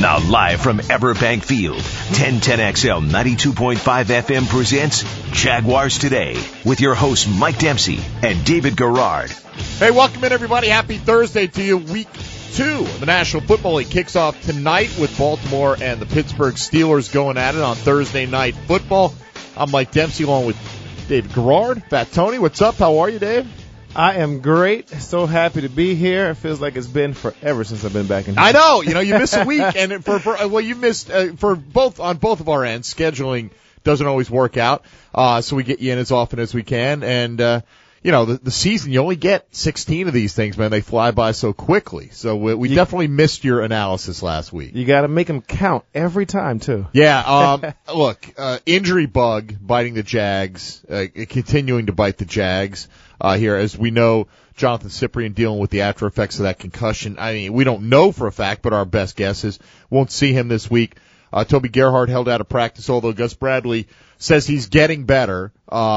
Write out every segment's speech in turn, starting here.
Now live from Everbank Field, 1010XL 92.5 FM presents Jaguars Today with your hosts Mike Dempsey and David Garrard. Hey, welcome in everybody. Happy Thursday to you. Week 2 of the National Football League kicks off tonight with Baltimore and the Pittsburgh Steelers going at it on Thursday Night Football. I'm Mike Dempsey along with David Garrard. Fat Tony, what's up? How are you, Dave? I am great. So happy to be here. It feels like it's been forever since I've been back in here. I know. You miss a week, and you missed on both of our ends. Scheduling doesn't always work out, so we get you in as often as we can. And the season, you only get 16 of these things, man. They fly by so quickly. So we definitely missed your analysis last week. You got to make them count every time too. Yeah. Look, injury bug biting the Jags, continuing to bite the Jags. Here, as we know, Jonathan Cyprien dealing with the after effects of that concussion. I mean, we don't know for a fact, but our best guess is won't see him this week. Toby Gerhart held out of practice, although Gus Bradley says he's getting better,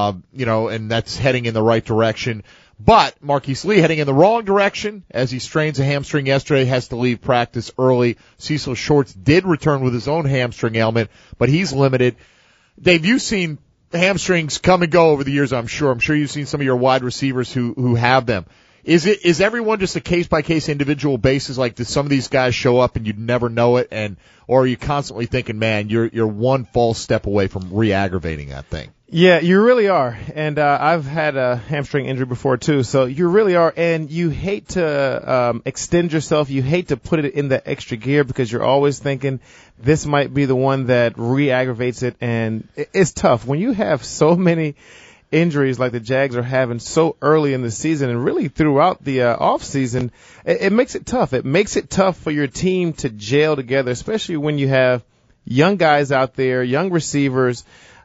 and that's heading in the right direction. But Marquise Lee heading in the wrong direction as he strains a hamstring yesterday, has to leave practice early. Cecil Shorts did return with his own hamstring ailment, but he's limited. Dave, you've seen hamstrings come and go over the years, I'm sure. I'm sure you've seen some of your wide receivers who have them. Is everyone just a case-by-case individual basis? Like, do some of these guys show up and you'd never know it, or are you constantly thinking, man, you're one false step away from re-aggravating that thing? Yeah, you really are. And I've had a hamstring injury before too, so you really are. And you hate to extend yourself. You hate to put it in the extra gear because you're always thinking this might be the one that re-aggravates it. And it's tough when you have so many injuries like the Jags are having so early in the season and really throughout the off season. It makes it tough. It makes it tough for your team to gel together, especially when you have young guys out there, young receivers,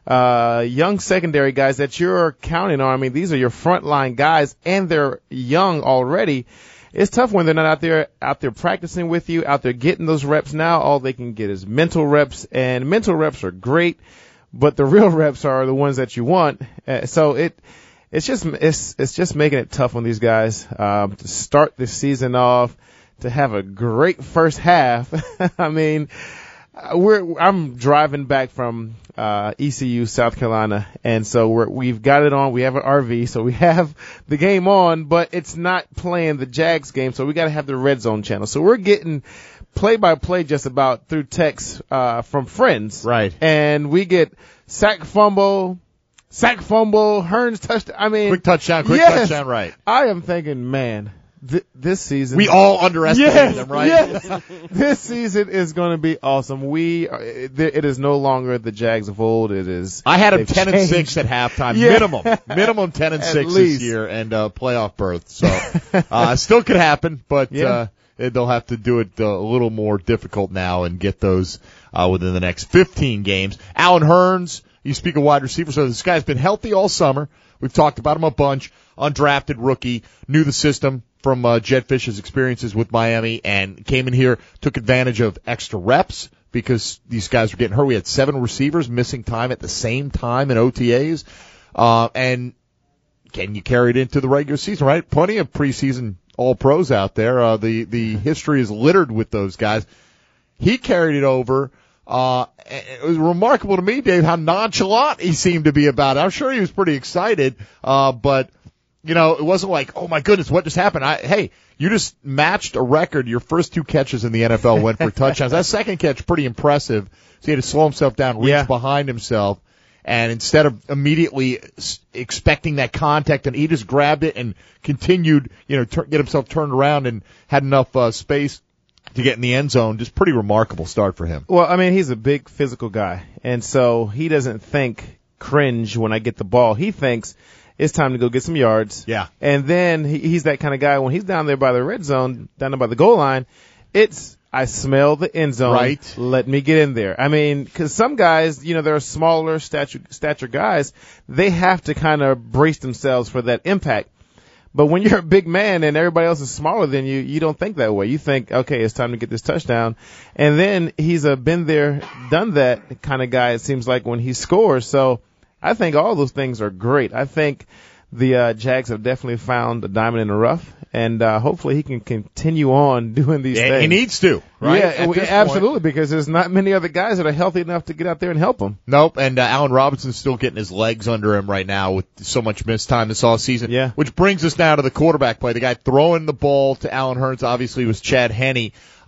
young secondary guys that you're counting on. I mean, these are your frontline guys, and they're young already. It's tough when they're not out there practicing with you, out there getting those reps. Now all they can get is mental reps, and mental reps are great, but the real reps are the ones that you want. So it's just making it tough on these guys to start this season off, to have a great first half. I mean, I'm driving back from ECU, South Carolina, and so we've got it on. We have an RV, so we have the game on, but it's not playing the Jags game, so we got to have the Red Zone channel. So we're getting play-by-play just about through text from friends. Right. And we get sack fumble, Hearns touchdown. I mean, quick touchdown, right. I am thinking, man, this season. We all underestimated them, right? Yes. This season is going to be awesome. It is no longer the Jags of old. It is. I had them 10-6 at halftime. Yeah. Minimum 10-6 this year and playoff berth. So, still could happen, but, they'll have to do it a little more difficult now and get those, within the next 15 games. Allen Hearns, you speak of wide receivers, so this guy's been healthy all summer. We've talked about him a bunch. Undrafted rookie, knew the system from Jed Fish's experiences with Miami, and came in here, took advantage of extra reps because these guys were getting hurt. We had 7 receivers missing time at the same time in OTAs. And can you carry it into the regular season, right? Plenty of preseason All-Pros out there. The history is littered with those guys. He carried it over. It was remarkable to me, Dave, how nonchalant he seemed to be about it. I'm sure he was pretty excited, but it wasn't like, oh my goodness, what just happened? Hey, you just matched a record. Your first 2 catches in the NFL went for touchdowns. That second catch, pretty impressive. So he had to slow himself down, reach behind himself, and instead of immediately expecting that contact, and he just grabbed it and continued, get himself turned around and had enough space to get in the end zone. Just pretty remarkable start for him. Well, I mean, he's a big physical guy, and so he doesn't think cringe when I get the ball. He thinks it's time to go get some yards. Yeah. And then he's that kind of guy when he's down there by the red zone, down there by the goal line, I smell the end zone. Right. Let me get in there. I mean, because some guys, they're smaller stature guys. They have to kind of brace themselves for that impact. But when you're a big man and everybody else is smaller than you, you don't think that way. You think, okay, it's time to get this touchdown. And then he's a been there, done that kind of guy, it seems like, when he scores. So I think all those things are great. I think the Jags have definitely found a diamond in the rough, and hopefully he can continue on doing these things. He needs to, right? Yeah, absolutely, because there's not many other guys that are healthy enough to get out there and help him. Nope, and Allen Robinson's still getting his legs under him right now with so much missed time this offseason. Yeah. Which brings us now to the quarterback play. The guy throwing the ball to Allen Hurns obviously was Chad Henne.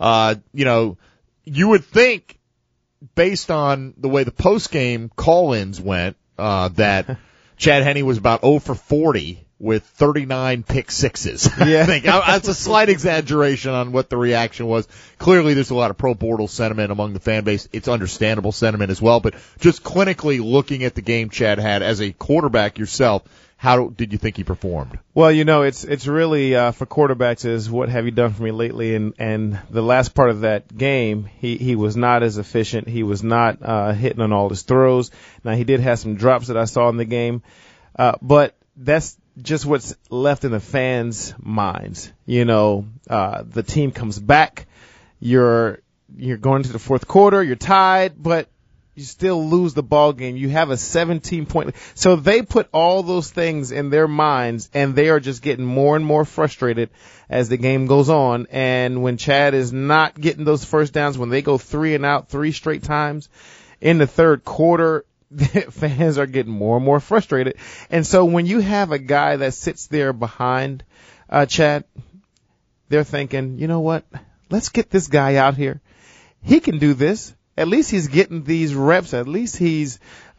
You would think, based on the way the post-game call-ins went, that Chad Henne was about 0 for 40 with 39 pick sixes. Yeah. I think that's a slight exaggeration on what the reaction was. Clearly, there's a lot of pro Bortles sentiment among the fan base. It's understandable sentiment as well. But just clinically looking at the game Chad had as a quarterback yourself, how did you think he performed? Well, it's really for quarterbacks is what have you done for me lately, and the last part of that game, he was not as efficient. He was not hitting on all his throws. Now he did have some drops that I saw in the game, but that's just what's left in the fans' minds. The team comes back, you're going into the fourth quarter, you're tied, but you still lose the ball game. You have a 17-point. So they put all those things in their minds, and they are just getting more and more frustrated as the game goes on. And when Chad is not getting those first downs, when they go 3 and out 3 straight times in the third quarter, fans are getting more and more frustrated. And so when you have a guy that sits there behind Chad, they're thinking, you know what? Let's get this guy out here. He can do this. At least he's getting these reps. At least he's,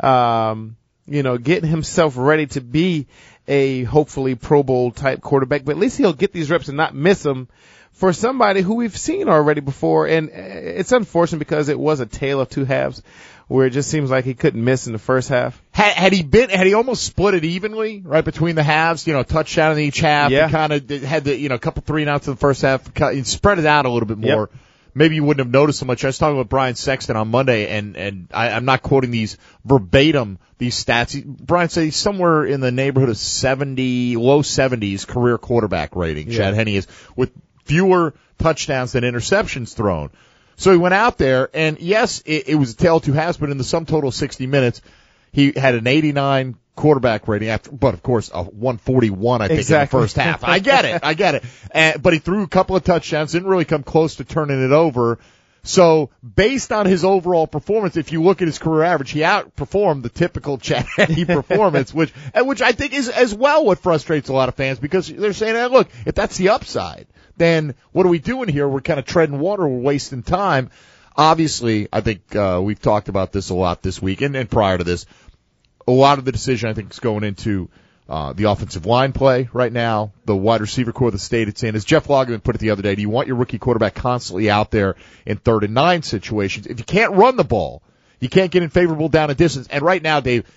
getting himself ready to be a hopefully Pro Bowl type quarterback. But at least he'll get these reps and not miss them for somebody who we've seen already before. And it's unfortunate because it was a tale of two halves where it just seems like he couldn't miss in the first half. Had he almost split it evenly, right, between the halves, touchdown in each half, yeah. And kind of had the, couple 3 and outs in the first half, and spread it out a little bit more. Yep. Maybe you wouldn't have noticed so much. I was talking with Brian Sexton on Monday, and I'm not quoting these verbatim, these stats. Brian said he's somewhere in the neighborhood of 70, low 70s career quarterback rating. Yeah. Chad Henne is, with fewer touchdowns than interceptions thrown. So he went out there, and yes, it was a tale of two halves, but in the sum total of 60 minutes, he had an 89 quarterback rating but of course a 141 I think exactly. In the first half. I get it. But he threw a couple of touchdowns, didn't really come close to turning it over. So based on his overall performance, if you look at his career average, he outperformed the typical Chad Henne performance, which I think is as well what frustrates a lot of fans, because they're saying, hey, look, if that's the upside, then what are we doing here? We're kind of treading water, we're wasting time. Obviously, I think we've talked about this a lot this week and prior to this. A lot of the decision, I think, is going into the offensive line play right now, the wide receiver core of the state it's in. As Jeff Lageman put it the other day, do you want your rookie quarterback constantly out there in 3rd and 9 situations? If you can't run the ball, you can't get in favorable down and distance. And right now, Dave,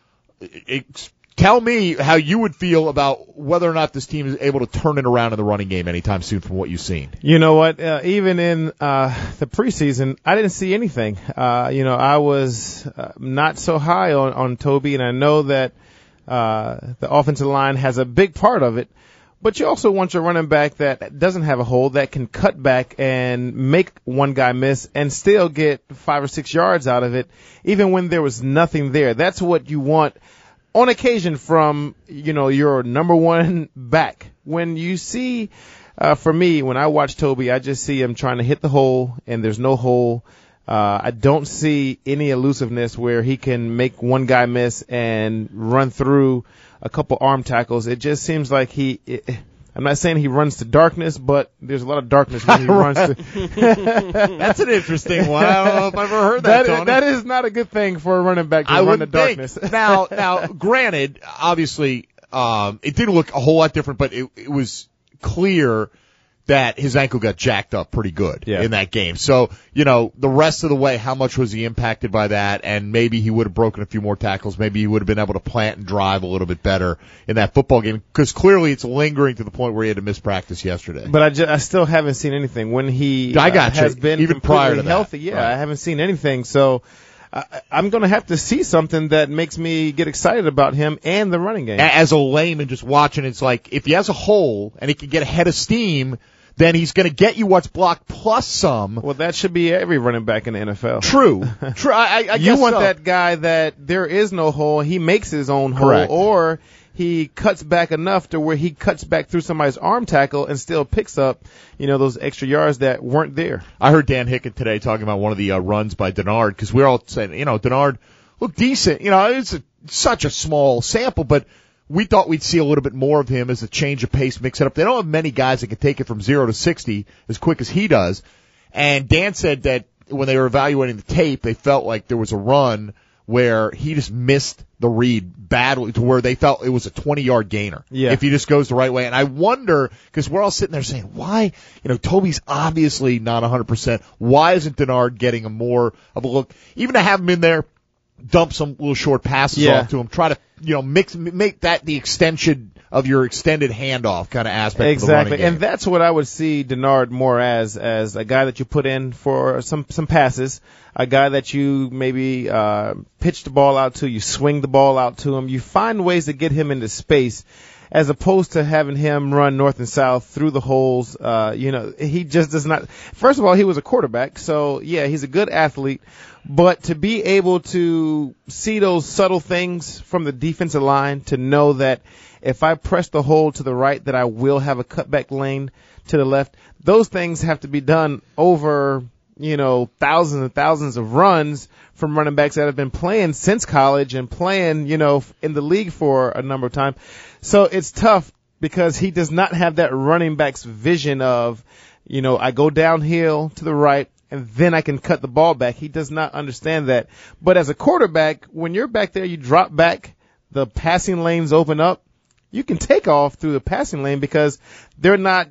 tell me how you would feel about whether or not this team is able to turn it around in the running game anytime soon from what you've seen. You know what? Even in the preseason, I didn't see anything. I was not so high on Toby, and I know that the offensive line has a big part of it. But you also want your running back that doesn't have a hole, that can cut back and make one guy miss and still get 5 or 6 yards out of it, even when there was nothing there. That's what you want on occasion from, your number one back. When you see, for me, when I watch Toby, I just see him trying to hit the hole, and there's no hole. I don't see any elusiveness where he can make one guy miss and run through a couple arm tackles. It just seems like I'm not saying he runs to darkness, but there's a lot of darkness when he runs to. That's an interesting one. I don't know if I've ever heard that, Tony. That is not a good thing for a running back to run to darkness. Now, granted, obviously, it didn't look a whole lot different, but it was clear that his ankle got jacked up pretty good in that game. So, the rest of the way, how much was he impacted by that? And maybe he would have broken a few more tackles. Maybe he would have been able to plant and drive a little bit better in that football game, because clearly it's lingering to the point where he had to miss practice yesterday. But I still haven't seen anything. When he has been even prior to that. Healthy, right. I haven't seen anything. So I'm going to have to see something that makes me get excited about him and the running game. As a layman just watching, it's like if he has a hole and he can get ahead of steam, then he's going to get you what's blocked plus some. Well, that should be every running back in the NFL. True. I you guess want so. that guy that there is no hole, he makes his own hole, Correct. or he cuts back enough to where he cuts back through somebody's arm tackle and still picks up, those extra yards that weren't there. I heard Dan Hicken today talking about one of the runs by Denard, because we're all saying, Denard looked decent. It's such a small sample, but we thought we'd see a little bit more of him as a change of pace, mix it up. They don't have many guys that can take it from 0 to 60 as quick as he does. And Dan said that when they were evaluating the tape, they felt like there was a run where he just missed the read badly to where they felt it was a 20-yard gainer. Yeah. If he just goes the right way. And I wonder, because we're all sitting there saying, why, Toby's obviously not 100%. Why isn't Denard getting a more of a look? Even to have him in there, dump some little short passes off to him, try to, make that the extension of your extended handoff kind of aspect exactly. of the running game. And that's what I would see Denard more as a guy that you put in for some passes, a guy that you maybe pitch the ball out to, you swing the ball out to him, you find ways to get him into space, as opposed to having him run north and south through the holes. He just does not. First of all, he was a quarterback, so yeah, he's a good athlete. But to be able to see those subtle things from the defensive line, to know that if I press the hole to the right, that I will have a cutback lane to the left, those things have to be done over, thousands and thousands of runs from running backs that have been playing since college and playing, in the league for a number of times. So it's tough because he does not have that running back's vision of, I go downhill to the right, and then I can cut the ball back. He does not understand that. But as a quarterback, when you're back there, you drop back, the passing lanes open up, you can take off through the passing lane because they're not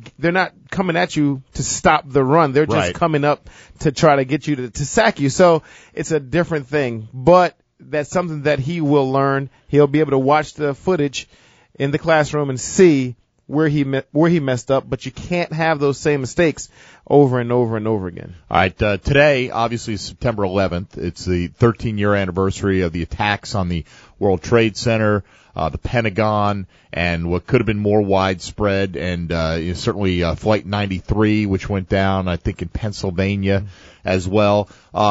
coming at you to stop the run. They're just coming up to try to get you to sack you. So it's a different thing. But that's something that he will learn. He'll be able to watch the footage in the classroom and see where he messed up, but you can't have those same mistakes over and over and over again. All right, today, obviously, is September 11th. It's the 13-year anniversary of the attacks on the World Trade Center, the Pentagon, and what could have been more widespread, and certainly Flight 93, which went down, I think, in Pennsylvania as well.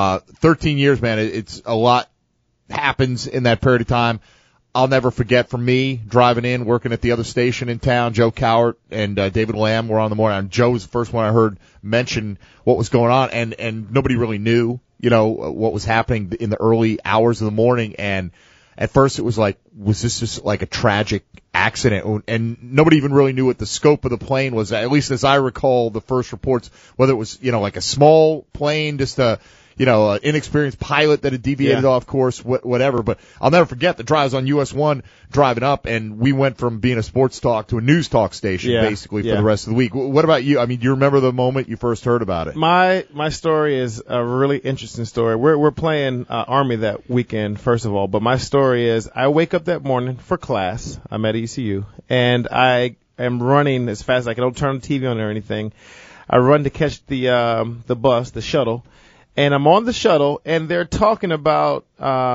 13 years, man, it's a lot happens in that period of time. I'll never forget, for me, driving in, working at the other station in town, Joe Cowart and David Lamb were on the morning. And Joe was the first one I heard mention what was going on, and nobody really knew, what was happening in the early hours of the morning. And at first it was like, was this just like a tragic accident? And nobody even really knew what the scope of the plane was, at least as I recall the first reports, whether it was, like a small plane, just an inexperienced pilot that had deviated off course, whatever. But I'll never forget the drives on US 1 driving up, and we went from being a sports talk to a news talk station basically for the rest of the week. What about you? I mean, do you remember the moment you first heard about it? My story is a really interesting story. We're playing Army that weekend, first of all, but my story is I wake up that morning for class. I'm at ECU, and I am running as fast as I can. I don't turn the TV on or anything. I run to catch the bus, the shuttle. And I'm on the shuttle, and they're talking about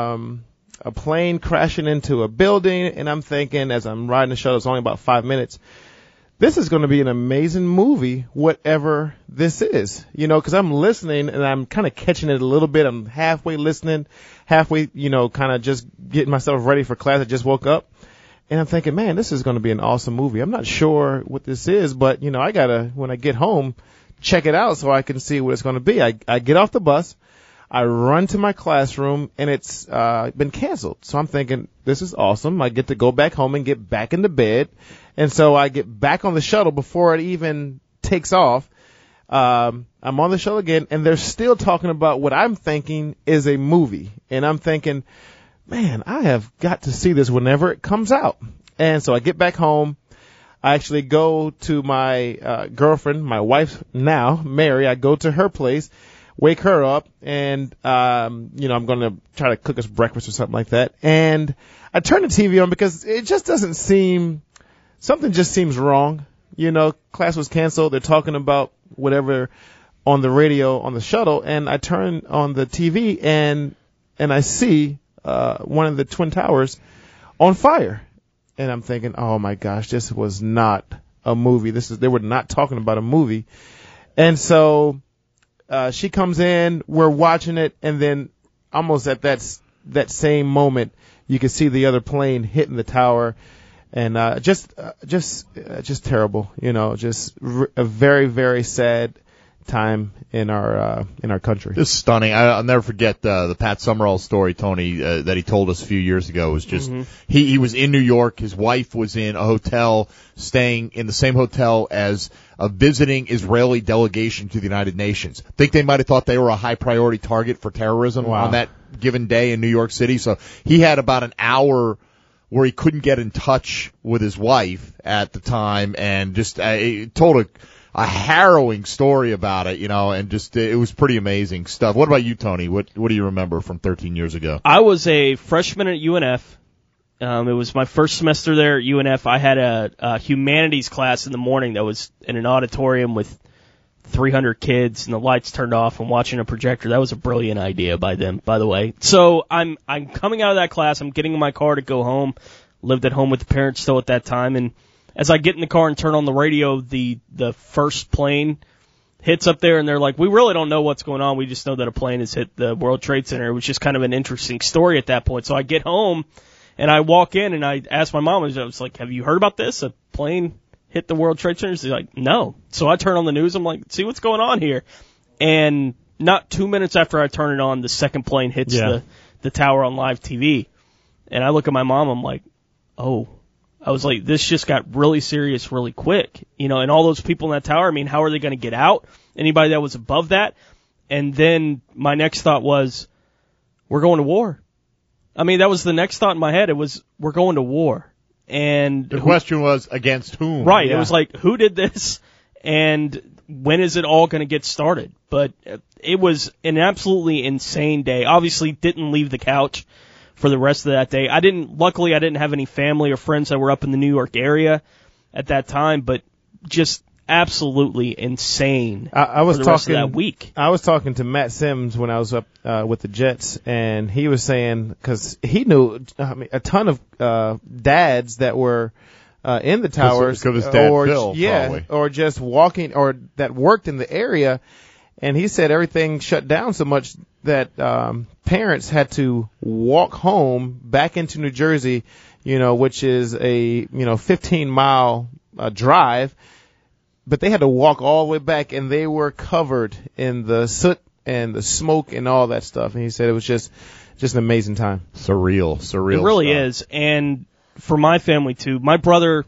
a plane crashing into a building, and I'm thinking, as I'm riding the shuttle, it's only about 5 minutes, this is going to be an amazing movie, whatever this is. Because I'm listening, and I'm kind of catching it a little bit. I'm halfway listening, halfway, kind of just getting myself ready for class. I just woke up, and I'm thinking, man, this is going to be an awesome movie. I'm not sure what this is, but, I got to, when I get home, check it out so I can see what it's going to be. I get off the bus, I run to my classroom, and it's been canceled. So I'm thinking, this is awesome. I get to go back home and get back into bed. And so I get back on the shuttle before it even takes off. I'm on the shuttle again, and they're still talking about what I'm thinking is a movie. And I'm thinking, man, I have got to see this whenever it comes out. And so I get back home. I actually go to my girlfriend, my wife now, Mary. I go to her place, wake her up, and I'm going to try to cook us breakfast or something like that. And I turn the TV on because it just doesn't seem, something just seems wrong. Class was canceled. They're talking about whatever on the radio on the shuttle, and I turn on the TV and I see one of the Twin Towers on fire. And I'm thinking, oh my gosh, this was not a movie. They were not talking about a movie. And so, she comes in, we're watching it, and then almost at that same moment, you could see the other plane hitting the tower. And just terrible, just a very, very sad time in our country. Just stunning. I'll never forget the Pat Summerall story, Tony, that he told us a few years ago. It was just he was in New York. His wife was in a hotel, staying in the same hotel as a visiting Israeli delegation to the United Nations. I think they might have thought they were a high priority target for terrorism on that given day in New York City. So he had about an hour where he couldn't get in touch with his wife at the time, and just told a harrowing story about it, and just it was pretty amazing stuff. What about you, Tony? What do you remember from 13 years ago? I was a freshman at UNF. It was my first semester there at UNF. I had a humanities class in the morning that was in an auditorium with 300 kids and the lights turned off and watching a projector. That was a brilliant idea by them, by the way. So I'm coming out of that class. I'm getting in my car to go home. Lived at home with the parents still at that time. And as I get in the car and turn on the radio, the first plane hits up there and they're like, we really don't know what's going on. We just know that a plane has hit the World Trade Center. It was just kind of an interesting story at that point. So I get home and I walk in and I ask my mom, I was like, have you heard about this? A plane hit the World Trade Center? She's like, no. So I turn on the news. I'm like, see what's going on here. And not 2 minutes after I turn it on, the second plane hits the tower on live TV. And I look at my mom. I'm like, oh. I was like, this just got really serious really quick. And all those people in that tower, I mean, how are they going to get out? Anybody that was above that? And then my next thought was, we're going to war. I mean, that was the next thought in my head. It was, we're going to war. And the question was, against whom? Right. Yeah. It was like, who did this? And when is it all going to get started? But it was an absolutely insane day. Obviously didn't leave the couch for the rest of that day. Luckily I didn't have any family or friends that were up in the New York area at that time, but just absolutely insane for the rest of that week. I was talking to Matt Sims when I was up with the Jets, and he was saying, because he knew a ton of dads that were in the towers, his dad Phil, probably. Or just walking, or that worked in the area, and he said everything shut down so much that parents had to walk home back into New Jersey, which is a 15-mile drive. But they had to walk all the way back, and they were covered in the soot and the smoke and all that stuff. And he said it was just an amazing time. Surreal. It really is. And for my family, too, my brother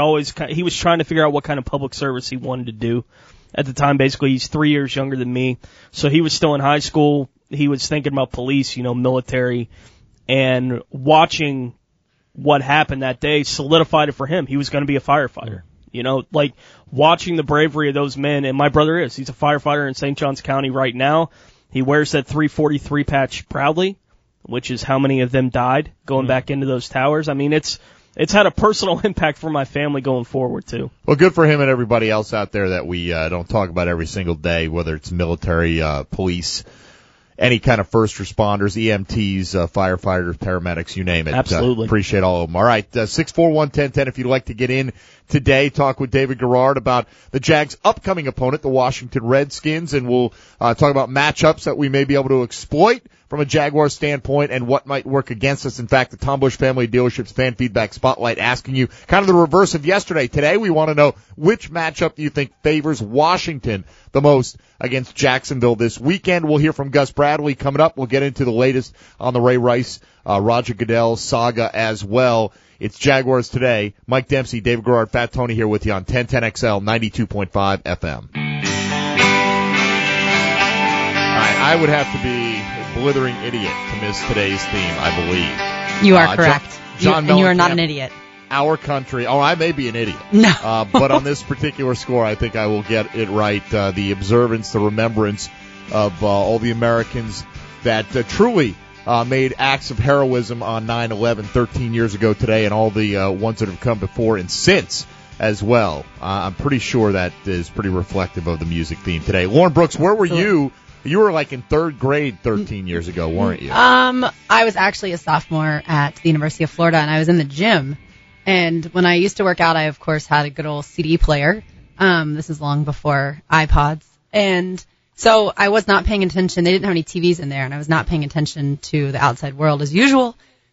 he was trying to figure out what kind of public service he wanted to do. At the time, basically, he's 3 years younger than me. So he was still in high school. He was thinking about police, military. And watching what happened that day solidified it for him. He was going to be a firefighter. Like watching the bravery of those men, and my brother he's a firefighter in St. Johns County right now. He wears that 343 patch proudly, which is how many of them died going back into those towers. I mean, it's had a personal impact for my family going forward too. Well, good for him and everybody else out there that we don't talk about every single day, whether it's military, police, any kind of first responders, EMTs, firefighters, paramedics, you name it. Absolutely. Appreciate all of them. All right, 641-1010 if you'd like to get in today. Talk with David Garrard about the Jags' upcoming opponent, the Washington Redskins, and we'll talk about matchups that we may be able to exploit from a Jaguar standpoint and what might work against us. In fact, the Tom Busch Family Dealerships Fan Feedback Spotlight asking you kind of the reverse of yesterday. Today we want to know which matchup do you think favors Washington the most against Jacksonville this weekend. We'll hear from Gus Bradley coming up. We'll get into the latest on the Ray Rice, Roger Goodell saga as well. It's Jaguars Today. Mike Dempsey, David Garrard, Fat Tony here with you on 1010XL 92.5 FM. All right, I would have to be a blithering idiot to miss today's theme, I believe. You are correct. John and you are not an idiot. Our country. Oh, I may be an idiot. No. But on this particular score, I think I will get it right. The observance, the remembrance of all the Americans that truly made acts of heroism on 9/11 13 years ago today, and all the ones that have come before and since as well. I'm pretty sure that is pretty reflective of the music theme today. Lauren Brooks, where were you? You were like in third grade 13 years ago, weren't you? I was actually a sophomore at the University of Florida, and I was in the gym. And when I used to work out, I, of course, had a good old CD player. This is long before iPods. And so I was not paying attention. They didn't have any TVs in there, and I was not paying attention to the outside world as usual.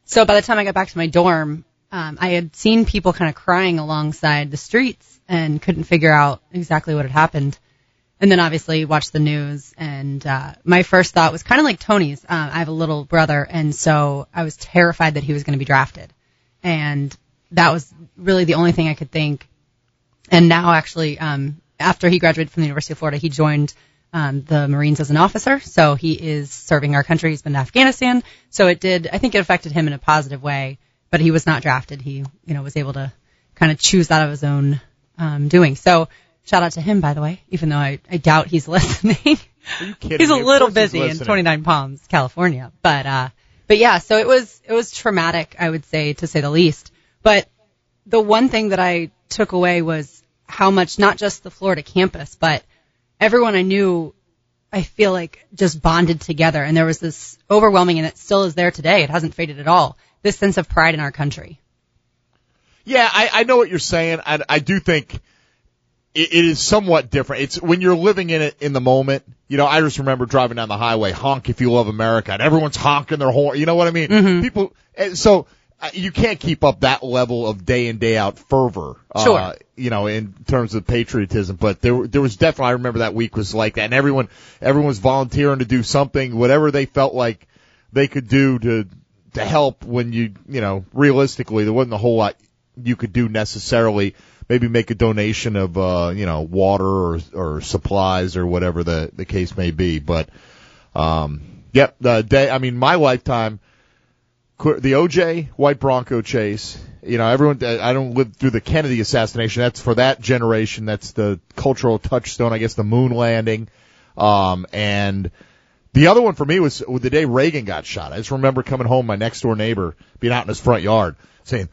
So by the time I got back to my dorm, I had seen people kind of crying alongside the streets and couldn't figure out exactly what had happened. And then obviously watched the news, and my first thought was kind of like Tony's. I have a little brother, and so I was terrified that he was going to be drafted. And that was really the only thing I could think. And now actually, after he graduated from the University of Florida, he joined the Marines as an officer. So he is serving our country. He's been to Afghanistan. So I think it affected him in a positive way, but he was not drafted. He, was able to kind of choose that of his own doing. So shout out to him, by the way, even though I doubt he's listening. Are you kidding He's a me? little busy in 29 Palms, California. But yeah, so it was traumatic, I would say, to say the least. But the one thing that I took away was how much, not just the Florida campus, but everyone I knew, I feel like just bonded together. And there was this overwhelming, and it still is there today. It hasn't faded at all. This sense of pride in our country. Yeah, I know what you're saying. I do think it is somewhat different. It's when you're living in it in the moment. I just remember driving down the highway, honk if you love America, and everyone's honking their horn. You know what I mean? Mm-hmm. People, so you can't keep up that level of day in, day out fervor. Sure. In terms of patriotism, but there was definitely, I remember that week was like that, and everyone was volunteering to do something, whatever they felt like they could do to help when realistically, there wasn't a whole lot you could do necessarily. Maybe make a donation of, water or supplies or whatever the case may be. But, my lifetime, the OJ White Bronco chase, everyone, I don't live through the Kennedy assassination. That's for that generation. That's the cultural touchstone, I guess, the moon landing. And the other one for me was the day Reagan got shot. I just remember coming home, my next door neighbor being out in his front yard saying,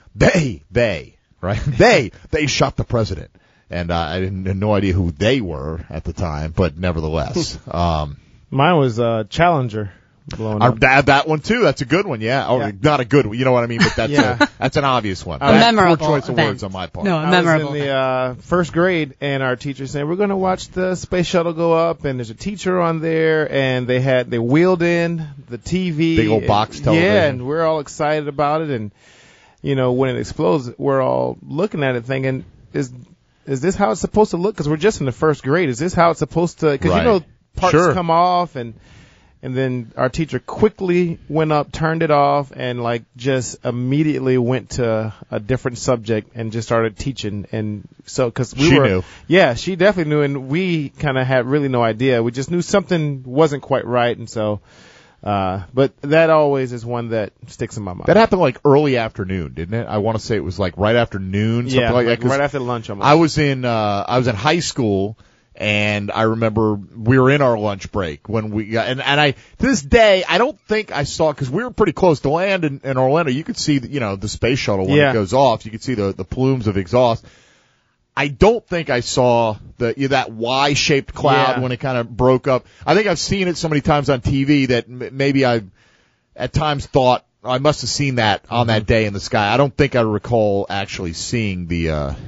right? They shot the president. And I had no idea who they were at the time, but nevertheless. Mine was Challenger blowing up. That one too. That's a good one, yeah. Or not a good one, you know what I mean? But that's that's an obvious one. A memorable poor choice event. of words on my part. No, a memorable. I was in the first grade, and our teacher said, we're going to watch the space shuttle go up, and there's a teacher on there, and they wheeled in the TV. Big old box television. Yeah, and we're all excited about it, and when it explodes, we're all looking at it thinking, is this how it's supposed to look? Because we're just in the first grade. Is this how it's supposed to? Because parts come off, and then our teacher quickly went up, turned it off, and just immediately went to a different subject and just started teaching. And so, because she knew. Yeah, she definitely knew, and we kind of had really no idea. We just knew something wasn't quite right, and so. But that always is one that sticks in my mind. That happened early afternoon, didn't it? I want to say it was right after noon, something like that. Right after lunch. Almost. I was in high school, and I remember we were in our lunch break when we got, and I, to this day, I don't think I saw, cause we were pretty close to land in Orlando. You could see, the space shuttle when it goes off. You could see the plumes of exhaust. I don't think I saw that Y-shaped cloud when it kind of broke up. I think I've seen it so many times on TV that maybe I at times thought I must have seen that on that day in the sky. I don't think I recall actually seeing the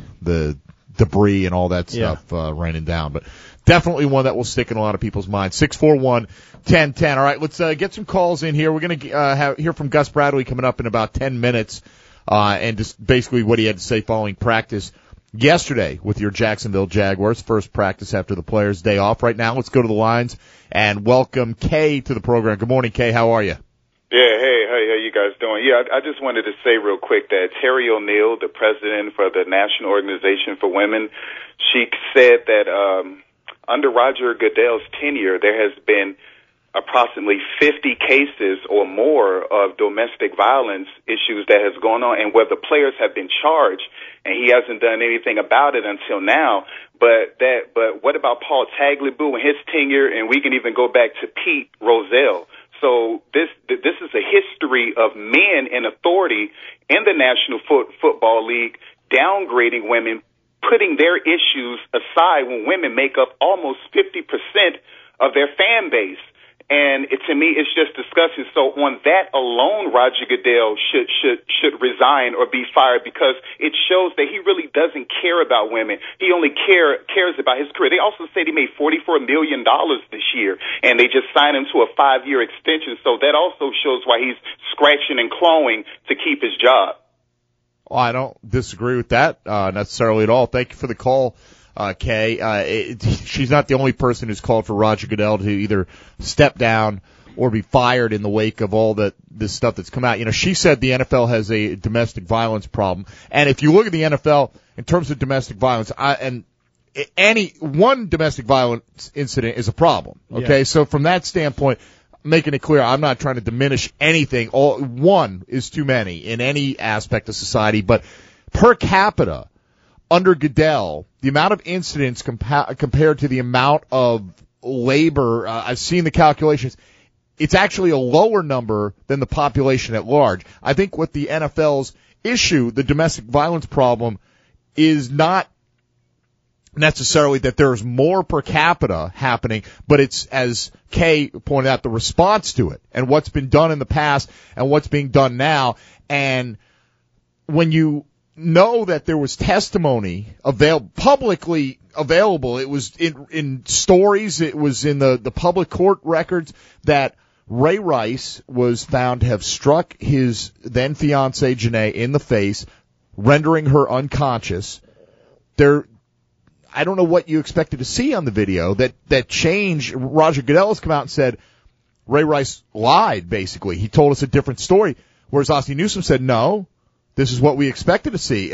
debris and all that stuff raining down, but definitely one that will stick in a lot of people's minds. 641-1010. All right, let's get some calls in here. We're going to hear from Gus Bradley coming up in about 10 minutes, and just basically what he had to say following practice yesterday with your Jacksonville Jaguars, first practice after the players' day off. Right now, let's go to the lines and welcome Kay to the program. Good morning, Kay. How are you? Yeah, hey, how you guys doing? Yeah, I just wanted to say real quick that Terry O'Neill, the president for the National Organization for Women, she said that under Roger Goodell's tenure, there has been approximately 50 cases or more of domestic violence issues that has gone on, and where the players have been charged, and he hasn't done anything about it until now. But what about Paul Tagliabue and his tenure? And we can even go back to Pete Rozelle. So this is a history of men in authority in the National Football League downgrading women, putting their issues aside when women make up almost 50% of their fan base. And to me, it's just disgusting. So on that alone, Roger Goodell should resign or be fired, because it shows that he really doesn't care about women. He only cares about his career. They also said he made $44 million this year, and they just signed him to a 5-year extension. So that also shows why he's scratching and clawing to keep his job. Well, I don't disagree with that necessarily at all. Thank you for the call. Kay, she's not the only person who's called for Roger Goodell to either step down or be fired in the wake of all this stuff that's come out. You know, she said the NFL has a domestic violence problem. And if you look at the NFL in terms of domestic violence, any one domestic violence incident is a problem. Okay. Yeah. So from that standpoint, making it clear, I'm not trying to diminish anything. One is too many in any aspect of society, but per capita, under Goodell, the amount of incidents compared to the amount of labor, I've seen the calculations, it's actually a lower number than the population at large. I think what the NFL's issue, the domestic violence problem, is not necessarily that there's more per capita happening, but it's, as Kay pointed out, the response to it and what's been done in the past and what's being done now. And when you know that there was testimony publicly available, it was in stories, it was in the public court records, that Ray Rice was found to have struck his then fiancée Janae in the face, rendering her unconscious. I don't know what you expected to see on the video that changed. Roger Goodell has come out and said Ray Rice lied, basically. He told us a different story, whereas Ozzie Newsome said, no, this is what we expected to see.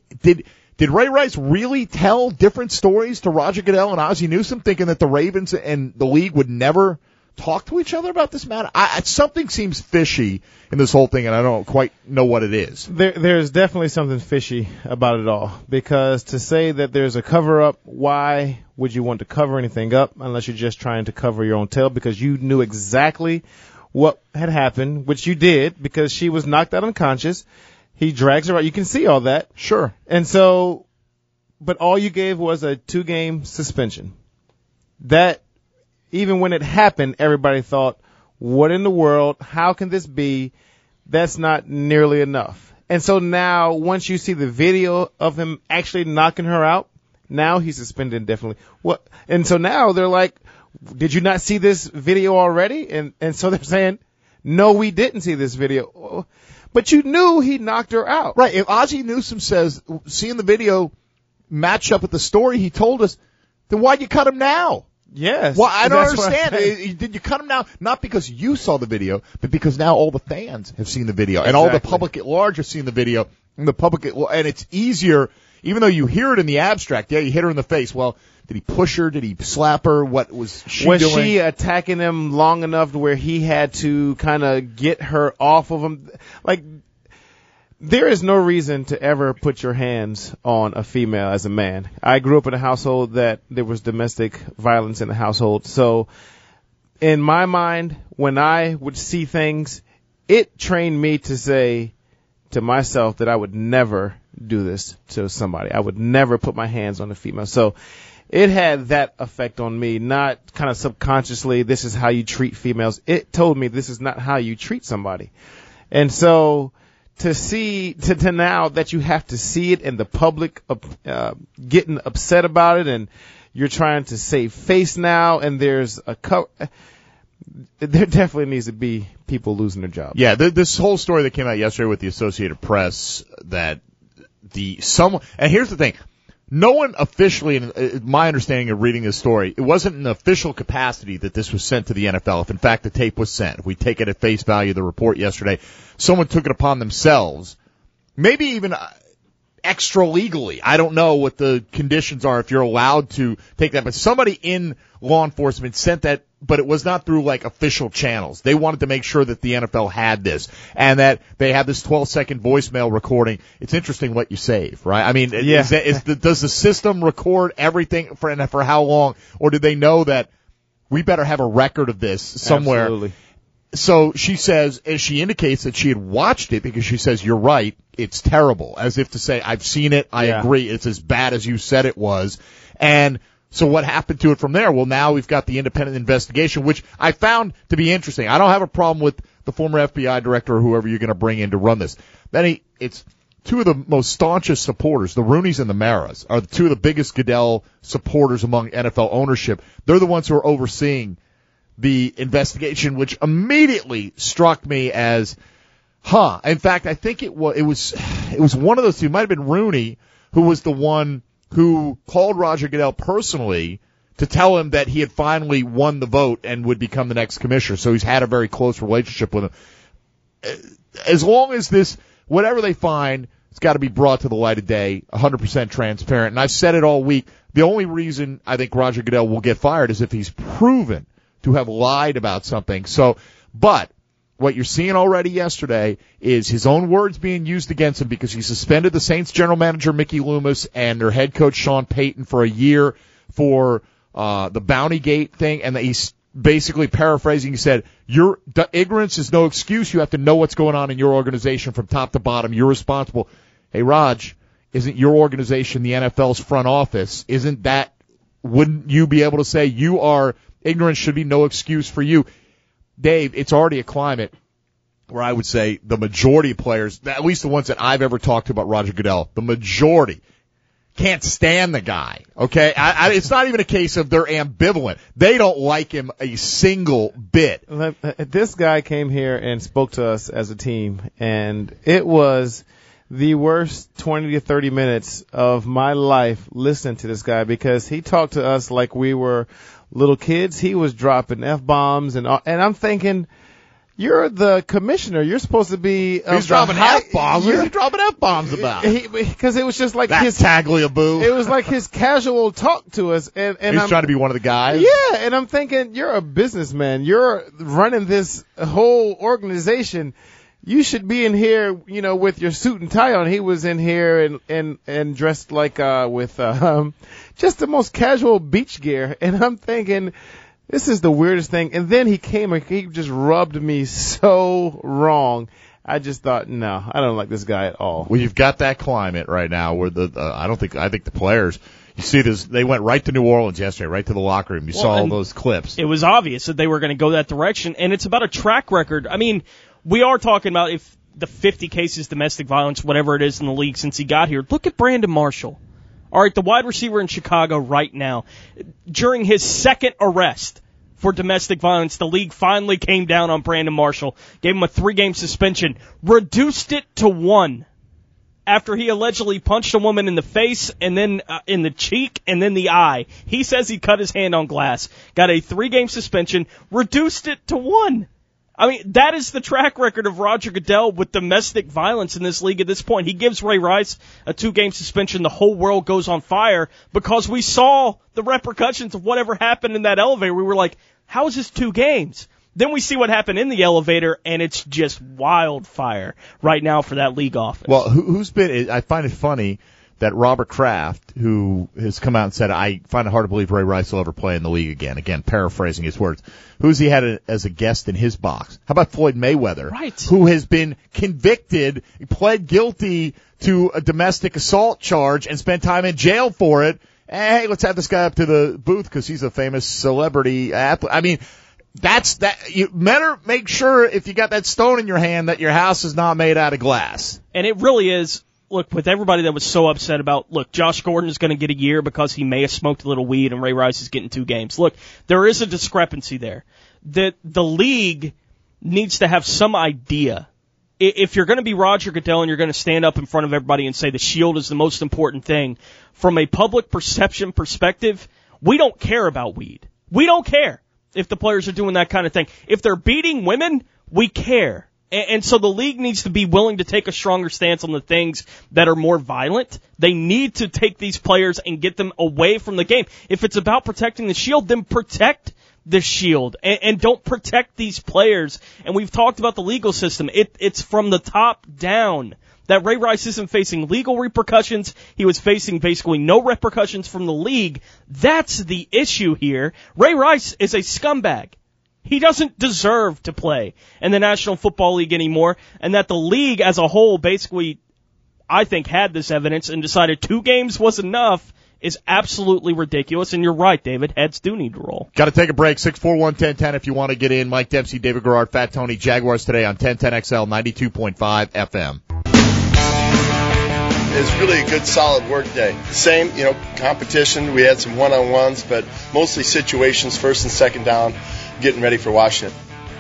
Did Ray Rice really tell different stories to Roger Goodell and Ozzie Newsome, thinking that the Ravens and the league would never talk to each other about this matter? Something seems fishy in this whole thing, and I don't quite know what it is. There's definitely something fishy about it all, because to say that there's a cover-up, why would you want to cover anything up unless you're just trying to cover your own tail, because you knew exactly what had happened, which you did, because she was knocked out unconscious. He drags her out. You can see all that. Sure. And so, but all you gave was a 2-game suspension. That, even when it happened, everybody thought, what in the world? How can this be? That's not nearly enough. And so now, once you see the video of him actually knocking her out, now he's suspended indefinitely. What? And so now they're like, did you not see this video already? And so they're saying, no, we didn't see this video. But you knew he knocked her out. Right. If Ozzie Newsome says, seeing the video match up with the story he told us, then why'd you cut him now? Yes. Well, I don't understand. Did you cut him now? Not because you saw the video, but because now all the fans have seen the video. And all the public at large have seen the video. And and it's easier, even though you hear it in the abstract. Yeah, you hit her in the face. Well, did he push her? Did he slap her? What was she doing? Was she attacking him long enough to where he had to kind of get her off of him? Like, there is no reason to ever put your hands on a female as a man. I grew up in a household that there was domestic violence in the household. So in my mind, when I would see things, it trained me to say to myself that I would never do this to somebody. I would never put my hands on a female. So it had that effect on me, not kind of subconsciously, this is how you treat females. It told me this is not how you treat somebody. And so to see, to now that you have to see it in the public, getting upset about it, and you're trying to save face now, and there's there definitely needs to be people losing their jobs. Yeah, this whole story that came out yesterday with the Associated Press, that and here's the thing. No one officially, in my understanding of reading this story, it wasn't an official capacity that this was sent to the NFL. If, in fact, the tape was sent, if we take it at face value, the report yesterday, someone took it upon themselves, maybe even extra legally. I don't know what the conditions are if you're allowed to take that, but somebody in law enforcement sent that, but it was not through like official channels. They wanted to make sure that the NFL had this and that they had this 12-second voicemail recording. It's interesting what you save, right? I mean, yeah. Does the system record everything for how long, or do they know that we better have a record of this somewhere? Absolutely. So she says, as she indicates that she had watched it, because she says, you're right, it's terrible, as if to say, I've seen it, I agree, it's as bad as you said it was. And So what happened to it from there? Well, now we've got the independent investigation, which I found to be interesting. I don't have a problem with the former FBI director or whoever you're going to bring in to run this. Then it's two of the most staunchest supporters, the Rooneys and the Maras, are two of the biggest Goodell supporters among NFL ownership. They're the ones who are overseeing the investigation, which immediately struck me as, In fact, I think it was one of those two. It might have been Rooney who was the one who called Roger Goodell personally to tell him that he had finally won the vote and would become the next commissioner. So he's had a very close relationship with him. As long as this, whatever they find, it's got to be brought to the light of day, 100% transparent. And I've said it all week. The only reason I think Roger Goodell will get fired is if he's proven to have lied about something. But what you're seeing already yesterday is his own words being used against him because he suspended the Saints general manager Mickey Loomis and their head coach Sean Payton for a year for the Bountygate thing, and he's basically paraphrasing. He said, ignorance is no excuse. You have to know what's going on in your organization from top to bottom. You're responsible. Hey, Raj, isn't your organization the NFL's front office? Wouldn't you be able to say ignorance should be no excuse for you? Dave, it's already a climate where I would say the majority of players, at least the ones that I've ever talked to about Roger Goodell, the majority can't stand the guy, okay? It's not even a case of they're ambivalent. They don't like him a single bit. This guy came here and spoke to us as a team, and it was the worst 20 to 30 minutes of my life listening to this guy because he talked to us like we were little kids. He was dropping F-bombs and I'm thinking, you're the commissioner. You're supposed to be. He's dropping F-bombs. What are you dropping F-bombs about? Because it was just like his tagliaboo. It was like his casual talk to us, and he's trying to be one of the guys. Yeah, and I'm thinking, you're a businessman. You're running this whole organization. You should be in here, with your suit and tie on. He was in here and dressed like with just the most casual beach gear, and I'm thinking, this is the weirdest thing. And then he came and he just rubbed me so wrong. I just thought, no, I don't like this guy at all. Well, you've got that climate right now where I think the players, you see this, they went right to New Orleans yesterday, right to the locker room. You saw all those clips. It was obvious that they were going to go that direction, and it's about a track record. I mean, we are talking about if the 50 cases domestic violence, whatever it is in the league since he got here. Look at Brandon Marshall. All right, the wide receiver in Chicago right now. During his second arrest for domestic violence, the league finally came down on Brandon Marshall, gave him a 3-game suspension, reduced it to 1 after he allegedly punched a woman in the face and then in the cheek and then the eye. He says he cut his hand on glass, got a 3-game suspension, reduced it to 1. I mean, that is the track record of Roger Goodell with domestic violence in this league at this point. He gives Ray Rice a 2-game suspension. The whole world goes on fire because we saw the repercussions of whatever happened in that elevator. We were like, how is this 2 games? Then we see what happened in the elevator, and it's just wildfire right now for that league office. Well, I find it funny that Robert Kraft, who has come out and said, I find it hard to believe Ray Rice will ever play in the league again, paraphrasing his words. Who's he had as a guest in his box? How about Floyd Mayweather, right, who has been convicted, pled guilty to a domestic assault charge and spent time in jail for it? Hey, let's have this guy up to the booth because he's a famous celebrity athlete. I mean, you better make sure if you got that stone in your hand that your house is not made out of glass. And it really is. Look, with everybody that was so upset about, Josh Gordon is going to get a year because he may have smoked a little weed and Ray Rice is getting 2 games. Look, there is a discrepancy there. The league needs to have some idea. If you're going to be Roger Goodell and you're going to stand up in front of everybody and say the shield is the most important thing, from a public perception perspective, we don't care about weed. We don't care if the players are doing that kind of thing. If they're beating women, we care. And so the league needs to be willing to take a stronger stance on the things that are more violent. They need to take these players and get them away from the game. If it's about protecting the shield, then protect the shield and don't protect these players. And we've talked about the legal system. It's from the top down. That Ray Rice isn't facing legal repercussions. He was facing basically no repercussions from the league. That's the issue here. Ray Rice is a scumbag. He doesn't deserve to play in the National Football League anymore, and that the league as a whole basically, I think, had this evidence and decided 2 games was enough is absolutely ridiculous. And you're right, David. Heads do need to roll. Got to take a break. 641-1010 if you want to get in. Mike Dempsey, David Garrard, Fat Tony, Jaguars today on 1010XL 92.5 FM. It's really a good, solid work day. Same, competition. We had some one-on-ones, but mostly situations, first and second down, getting ready for Washington.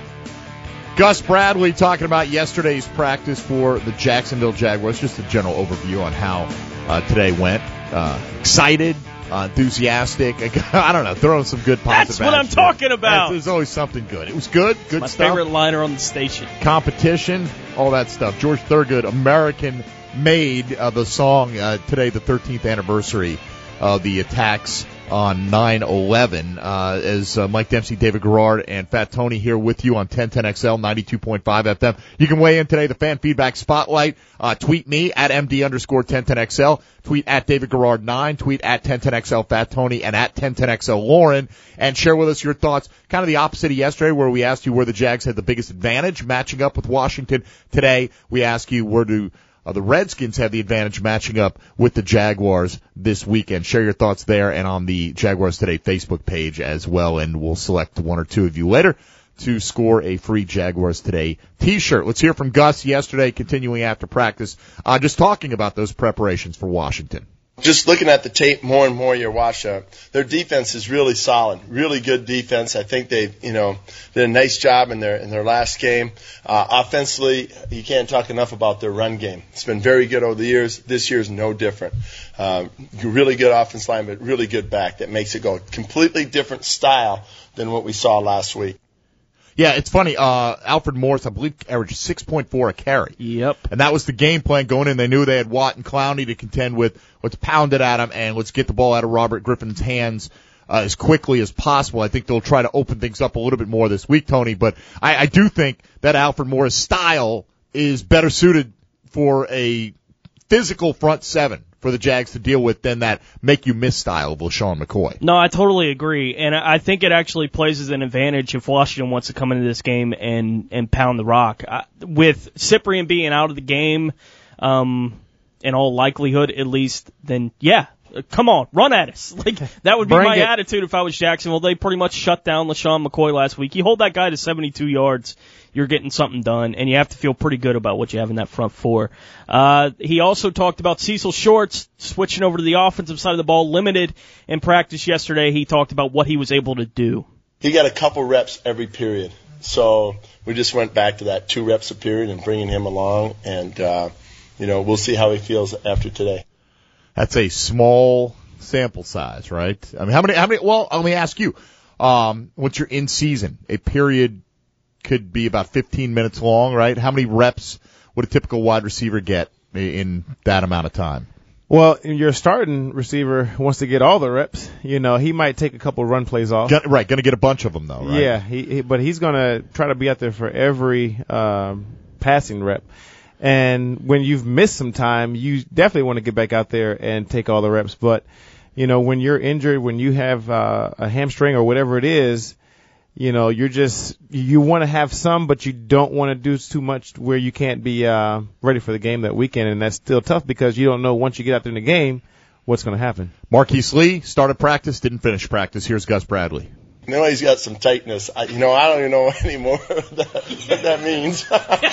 Gus Bradley talking about yesterday's practice for the Jacksonville Jaguars. Just a general overview on how today went. Excited, enthusiastic. I don't know, throwing some good positive. That's what I'm talking about. There's always something good. It was good. Good my stuff. My favorite liner on the station. Competition, all that stuff. George Thorogood, American made the song today, the 13th anniversary of the attacks on 9/11. As Mike Dempsey, David Garrard, and Fat Tony here with you on 1010XL 92.5 FM. You can weigh in today, the fan feedback spotlight. Tweet me at MD_1010XL. Tweet at David Garrard 9. Tweet at 1010XL Fat Tony and at 1010XL Lauren. And share with us your thoughts. Kind of the opposite of yesterday, where we asked you where the Jags had the biggest advantage matching up with Washington. Today, we ask you where do the Redskins have the advantage matching up with the Jaguars this weekend. Share your thoughts there and on the Jaguars Today Facebook page as well, and we'll select one or two of you later to score a free Jaguars Today t-shirt. Let's hear from Gus yesterday, continuing after practice, just talking about those preparations for Washington. Just looking at the tape more and more, you watch their defense is really solid, really good defense. I think they, did a nice job in their last game. Offensively, you can't talk enough about their run game. It's been very good over the years. This year's no different. Really good offense line, but really good back. That makes it go completely different style than what we saw last week. Yeah, it's funny. Alfred Morris, I believe, averaged 6.4 a carry. Yep. And that was the game plan going in. They knew they had Watt and Clowney to contend with. Let's pound it at him, and let's get the ball out of Robert Griffin's hands as quickly as possible. I think they'll try to open things up a little bit more this week, Tony. But I do think that Alfred Morris' style is better suited for a physical front seven for the Jags to deal with than that make-you-miss style of LaShawn McCoy. No, I totally agree, and I think it actually plays as an advantage if Washington wants to come into this game and pound the rock. With Cyprien being out of the game, in all likelihood at least, then yeah, come on, run at us. Like that would be my attitude if I was Jacksonville. They pretty much shut down LaShawn McCoy last week. You hold that guy to 72 yards, you're getting something done, and you have to feel pretty good about what you have in that front four. He also talked about Cecil Shorts switching over to the offensive side of the ball, limited in practice yesterday. He talked about what he was able to do. He got a couple reps every period, so we just went back to that 2 reps a period and bringing him along, and we'll see how he feels after today. That's a small sample size, right? I mean, how many? Well, let me ask you. Once you're in season, a period could be about 15 minutes long, right? How many reps would a typical wide receiver get in that amount of time? Well, your starting receiver wants to get all the reps. He might take a couple run plays off. Right, going to get a bunch of them, though, right? Yeah, but he's going to try to be out there for every passing rep. And when you've missed some time, you definitely want to get back out there and take all the reps. But, when you're injured, when you have a hamstring or whatever it is, you want to have some, but you don't want to do too much where you can't be ready for the game that weekend. And that's still tough because you don't know once you get out there in the game what's going to happen. Marquise Lee started practice, didn't finish practice. Here's Gus Bradley. He's got some tightness. I don't even know anymore what that means.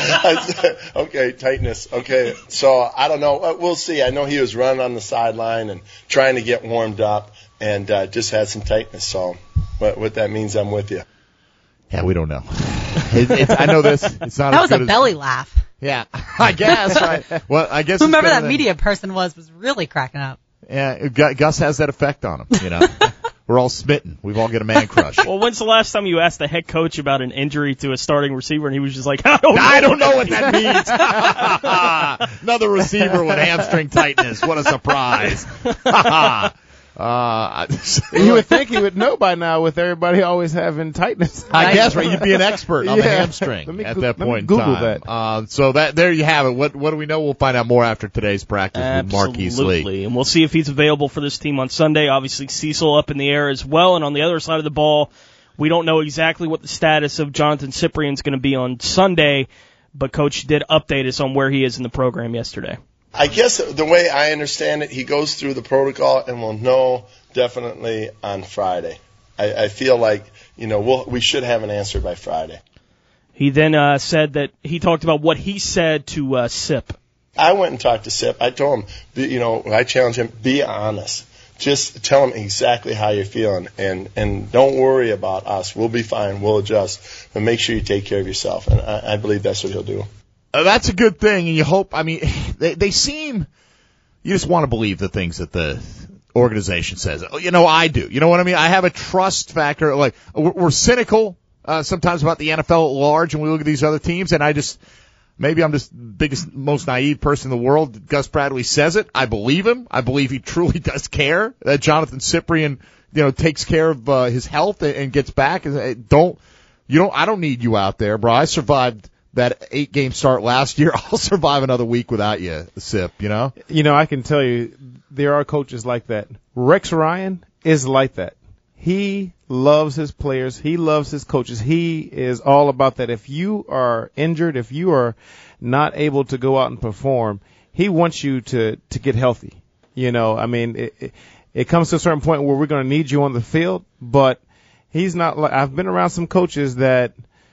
Okay, tightness. Okay, so I don't know. We'll see. I know he was running on the sideline and trying to get warmed up and just had some tightness. So what that means, I'm with you. Yeah, we don't know. I know this. It's not. That was a belly laugh. Yeah, I guess. Right. Well, I guess whomever that media person was really cracking up. Yeah, Gus has that effect on him. We're all smitten. We've all got a man crush. Well, when's the last time you asked the head coach about an injury to a starting receiver and he was just like, I don't know what that means. Another receiver with hamstring tightness. What a surprise. You would think he would know by now with everybody always having tightness. I guess, right? You'd be an expert on the hamstring at that point in time. Google that. So there you have it. What do we know? We'll find out more after today's practice with Marquise Lee. Absolutely. And we'll see if he's available for this team on Sunday. Obviously, Cecil up in the air as well. And on the other side of the ball, we don't know exactly what the status of Jonathan Cyprien is going to be on Sunday, but Coach did update us on where he is in the program yesterday. I guess the way I understand it, he goes through the protocol and will know definitely on Friday. I feel like, we should have an answer by Friday. He then said that he talked about what he said to Sip. I went and talked to Sip. I told him, I challenged him, be honest. Just tell him exactly how you're feeling, and don't worry about us. We'll be fine. We'll adjust. But make sure you take care of yourself. And I believe that's what he'll do. That's a good thing, and you hope. I mean, they seem. You just want to believe the things that the organization says. I do. You know what I mean? I have a trust factor. Like, we're cynical sometimes about the NFL at large, and we look at these other teams, and maybe I'm just the biggest, most naive person in the world. Gus Bradley says it. I believe him. I believe he truly does care that Jonathan Cyprien, takes care of his health and gets back. I don't need you out there, bro. I survived that 8-game start last year. I'll survive another week without you, Sip, I can tell you there are coaches like that. Rex Ryan is like that. He loves his players. He loves his coaches. He is all about that. If you are injured, if you are not able to go out and perform, he wants you to get healthy. It comes to a certain point where we're going to need you on the field, but he's not like, I've been around some coaches that,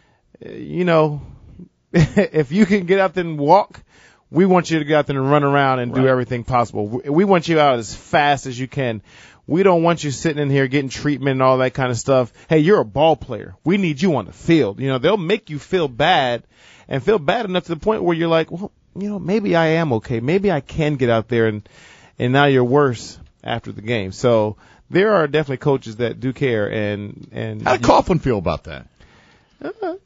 if you can get out there and walk, we want you to get out there and run around and do everything possible. We want you out as fast as you can. We don't want you sitting in here getting treatment and all that kind of stuff. Hey, you're a ball player. We need you on the field. They'll make you feel bad and feel bad enough to the point where you're like, well, maybe I am okay. Maybe I can get out there and now you're worse after the game. So there are definitely coaches that do care and how did Coughlin feel about that? Did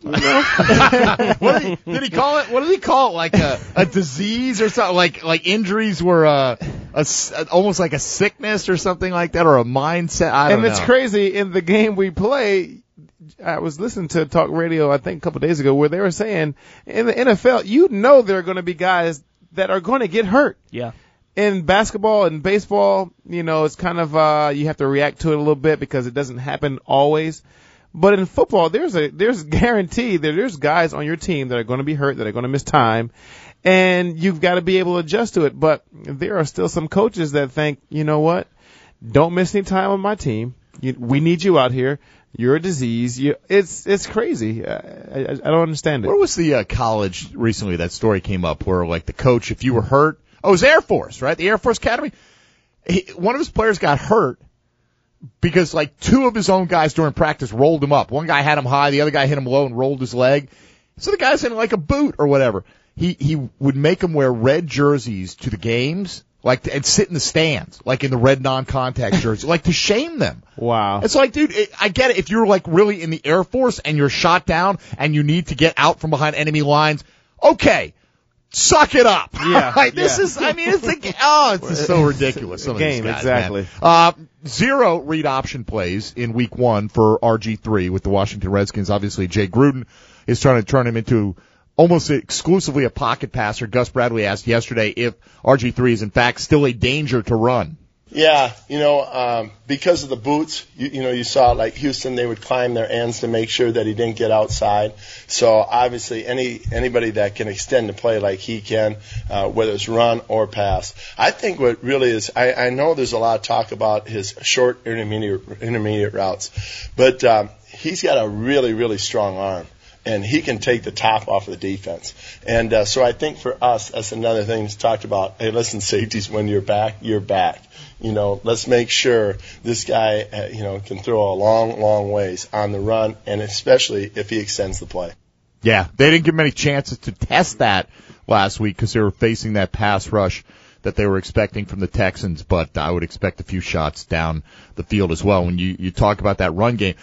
he call it? What did he call it? Like a disease or something? Like injuries were almost like a sickness or something like that, or a mindset. I don't know. And it's crazy. In the game we play, I was listening to talk radio, I think a couple of days ago, where they were saying in the NFL, there are going to be guys that are going to get hurt. Yeah. In basketball and baseball, it's kind of you have to react to it a little bit because it doesn't happen always. But in football, there's guarantee that there's guys on your team that are going to be hurt, that are going to miss time, and you've got to be able to adjust to it. But there are still some coaches that think, you know what, don't miss any time on my team. We need you out here. You're a disease. It's crazy. I don't understand it. Where was the college recently that story came up where, like, the coach, if you were hurt, it was Air Force, right? The Air Force Academy. One of his players got hurt because, like, 2 of his own guys during practice rolled him up. One guy had him high, the other guy hit him low and rolled his leg. So the guy's in like a boot or whatever. He would make them wear red jerseys to the games, and sit in the stands, like in the red non-contact jersey, like to shame them. Wow. It's like, dude, I get it. If you're like really in the Air Force and you're shot down and you need to get out from behind enemy lines, okay. Suck it up. Yeah. Right? This is, it's just so ridiculous. Some game, of these guys, exactly. Man. 0 read option plays in week 1 for RG3 with the Washington Redskins. Obviously, Jay Gruden is trying to turn him into almost exclusively a pocket passer. Gus Bradley asked yesterday if RG3 is in fact still a danger to run. Yeah, because of the boots, you saw like Houston, they would climb their ends to make sure that he didn't get outside. So obviously anybody that can extend the play like he can, whether it's run or pass. I think what really is, I know there's a lot of talk about his short intermediate routes, but he's got a really, really strong arm. And he can take the top off of the defense. And so I think for us, that's another thing that's talked about. Hey, listen, safeties, when you're back, you're back. Let's make sure this guy, can throw a long, long ways on the run, and especially if he extends the play. Yeah, they didn't give him any chances to test that last week because they were facing that pass rush that they were expecting from the Texans, but I would expect a few shots down the field as well. When you talk about that run game,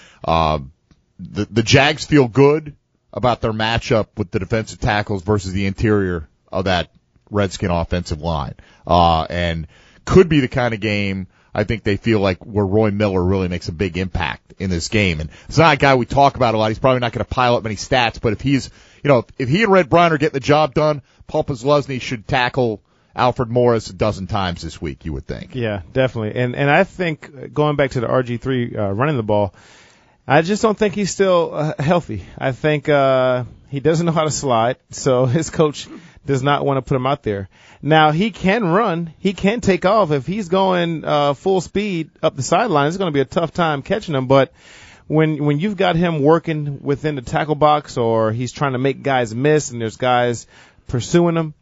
the Jags feel good about their matchup with the defensive tackles versus the interior of that Redskin offensive line. And could be the kind of game I think they feel like where Roy Miller really makes a big impact in this game. And it's not a guy we talk about a lot. He's probably not going to pile up many stats, but if he's, if he and Red Bryan are getting the job done, Paul Posluszny should tackle Alfred Morris a dozen times this week, you would think. Yeah, definitely. And I think going back to the RG3 running the ball, I just don't think he's still healthy. I think he doesn't know how to slide, so his coach does not want to put him out there. Now, he can run. He can take off. If he's going full speed up the sideline, it's going to be a tough time catching him. But when you've got him working within the tackle box, or he's trying to make guys miss and there's guys pursuing him,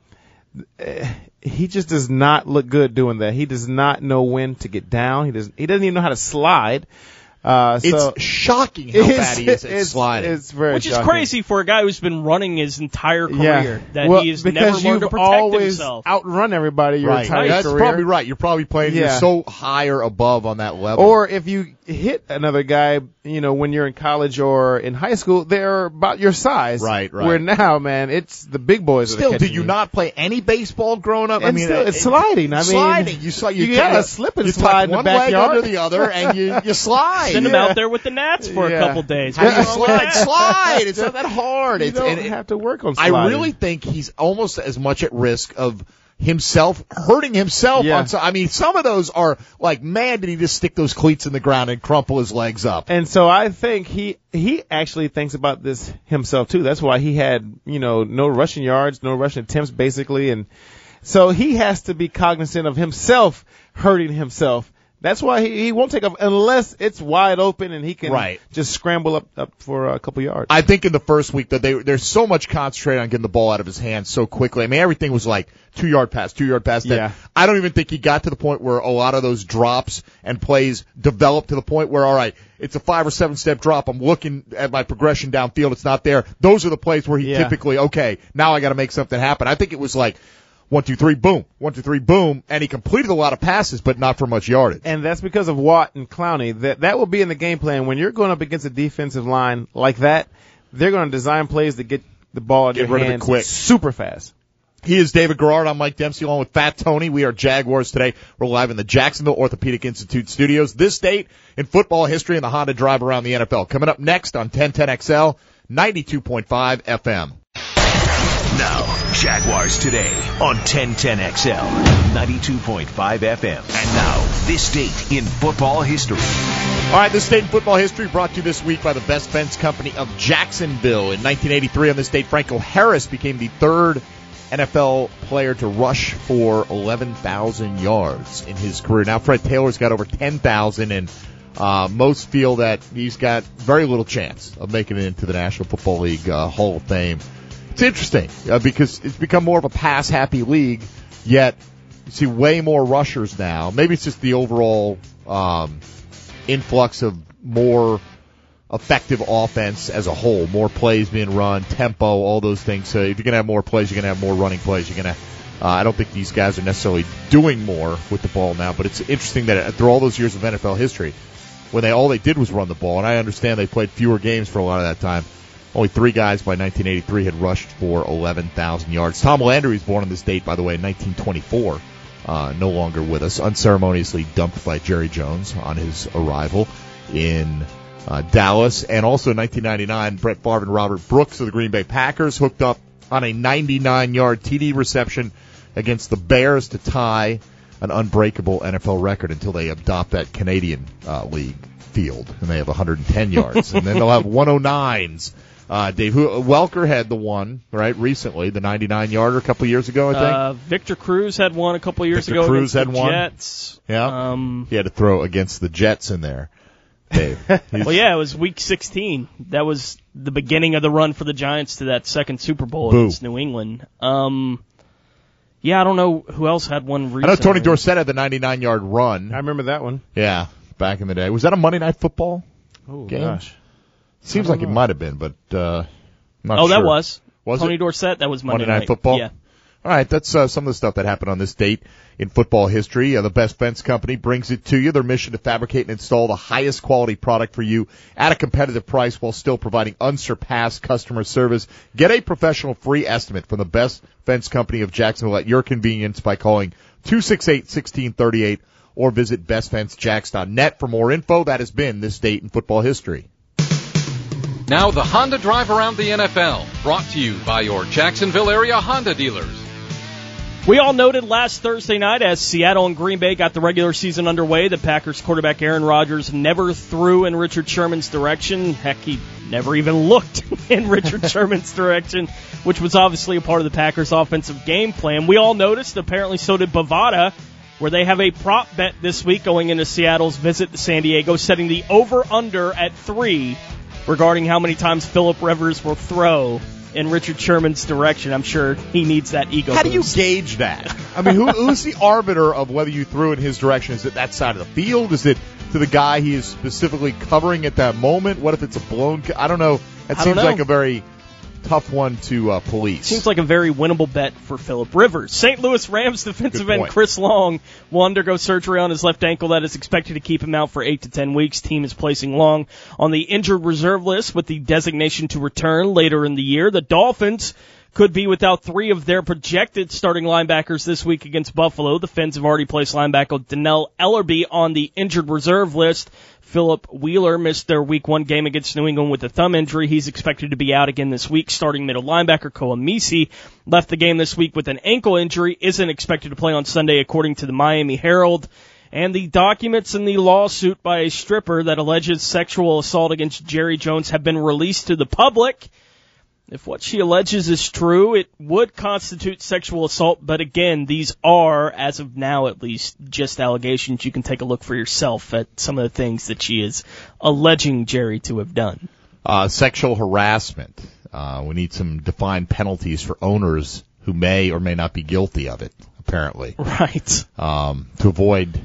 he just does not look good doing that. He does not know when to get down. He doesn't even know how to slide. It's shocking how bad he is at sliding. It's very Which shocking. is crazy for a guy who's been running his entire career. That well, he has never learned to protect always himself. Outrun everybody your entire That's career. probably right. You're probably playing. You're so higher above on that level. Or if you hit another guy, when you're in college or in high school, they're about your size. Right. Where now, man, it's the big boys. Still, that are did you not play any baseball growing up? And still, it's sliding. Sliding. You gotta slip and slide in the one backyard. leg under the other, and you slide. Send him out there with the gnats for a couple days. How do you slide? It's not that hard. You don't have to work on sliding. I really think he's almost as much at risk of himself hurting himself. Yeah. Some of those are like, man, did he just stick those cleats in the ground and crumple his legs up? And so I think he actually thinks about this himself too. That's why he had, no rushing yards, no rushing attempts basically. And so he has to be cognizant of himself hurting himself. That's why he won't take off unless it's wide open and he can just scramble up for a couple yards. I think in the first week that they're so much concentrated on getting the ball out of his hands so quickly. I mean, everything was like 2-yard pass. That I don't even think he got to the point where a lot of those drops and plays developed to the point where, all right, it's a 5 or 7 step drop. I'm looking at my progression downfield. It's not there. Those are the plays where he typically, okay, now I got to make something happen. I think it was like 1, 2, 3, boom. 1, 2, 3, boom. And he completed a lot of passes, but not for much yardage. And that's because of Watt and Clowney. That will be in the game plan. When you're going up against a defensive line like that, they're going to design plays to get the ball out of your hands quick, super fast. He is David Garrard. I'm Mike Dempsey along with Fat Tony. We are Jaguars today. We're live in the Jacksonville Orthopedic Institute studios. This date in football history and the Honda drive around the NFL. Coming up next on 1010XL, 92.5 FM. Now, Jaguars today on 1010XL, 92.5 FM. And now, this date in football history. All right, this date in football history brought to you this week by the Best Fence Company of Jacksonville. In 1983, on this date, Franco Harris became the third NFL player to rush for 11,000 yards in his career. Now, Fred Taylor's got over 10,000, and most feel that he's got very little chance of making it into the National Football League Hall of Fame. It's interesting because it's become more of a pass-happy league, yet you see way more rushers now. Maybe it's just the overall influx of more effective offense as a whole, more plays being run, tempo, all those things. So if you're going to have more plays, you're going to have more running plays. You're going to I don't think these guys are necessarily doing more with the ball now, but it's interesting that through all those years of NFL history, when all they did was run the ball, and I understand they played fewer games for a lot of that time, only 3 guys by 1983 had rushed for 11,000 yards. Tom Landry was born on this date, by the way, in 1924. No longer with us. Unceremoniously dumped by Jerry Jones on his arrival in Dallas. And also in 1999, Brett Favre and Robert Brooks of the Green Bay Packers hooked up on a 99-yard TD reception against the Bears to tie an unbreakable NFL record until they adopt that Canadian League field, and they have 110 yards. And then they'll have 109s. Dave, Welker had the one, right, recently, the 99-yarder a couple years ago, I think. Victor Cruz had one a couple years ago Cruz against had the one. Jets. Yeah. He had to throw against the Jets in there. Dave. Well, yeah, it was week 16. That was the beginning of the run for the Giants to that second Super Bowl against New England. Yeah, I don't know who else had one recently. I know Tony Dorsett had the 99-yard run. I remember that one. Yeah, back in the day. Was that a Monday Night Football game? Gosh. Seems like it might have been, but not sure. Oh, that was. Was Tony it? Dorsett, that was Monday Night Football? Yeah. All right, that's some of the stuff that happened on this date in football history. The Best Fence Company brings it to you. Their mission to fabricate and install the highest quality product for you at a competitive price while still providing unsurpassed customer service. Get a professional free estimate from the Best Fence Company of Jacksonville at your convenience by calling 268-1638 or visit bestfencejax.net for more info. That has been this date in football history. Now the Honda Drive Around the NFL, brought to you by your Jacksonville area Honda dealers. We all noted last Thursday night as Seattle and Green Bay got the regular season underway, the Packers quarterback Aaron Rodgers never threw in Richard Sherman's direction. Heck, he never even looked in Richard Sherman's direction, which was obviously a part of the Packers' offensive game plan. We all noticed, apparently so did Bovada, where they have a prop bet this week going into Seattle's visit to San Diego, setting the over-under at 3 regarding how many times Phillip Rivers will throw in Richard Sherman's direction. I'm sure he needs that ego How boost. do you gauge that? I mean, who's the arbiter of whether you threw in his direction? Is it that side of the field? Is it to the guy he is specifically covering at that moment? What if it's a blown... I don't know. That seems like a very tough one to police. Seems like a very winnable bet for Phillip Rivers. St. Louis Rams defensive end Chris Long will undergo surgery on his left ankle that is expected to keep him out for 8 to 10 weeks. Team is placing Long on the injured reserve list with the designation to return later in the year. The Dolphins could be without 3 of their projected starting linebackers this week against Buffalo. The Fins have already placed linebacker Donnell Ellerbe on the injured reserve list. Philip Wheeler missed their Week 1 game against New England with a thumb injury. He's expected to be out again this week. Starting middle linebacker Koa Misi left the game this week with an ankle injury, isn't expected to play on Sunday according to the Miami Herald. And the documents in the lawsuit by a stripper that alleges sexual assault against Jerry Jones have been released to the public. If what she alleges is true, it would constitute sexual assault, but again, these are, as of now at least, just allegations. You can take a look for yourself at some of the things that she is alleging Jerry to have done. Sexual harassment. We need some defined penalties for owners who may or may not be guilty of it, apparently. Right. To avoid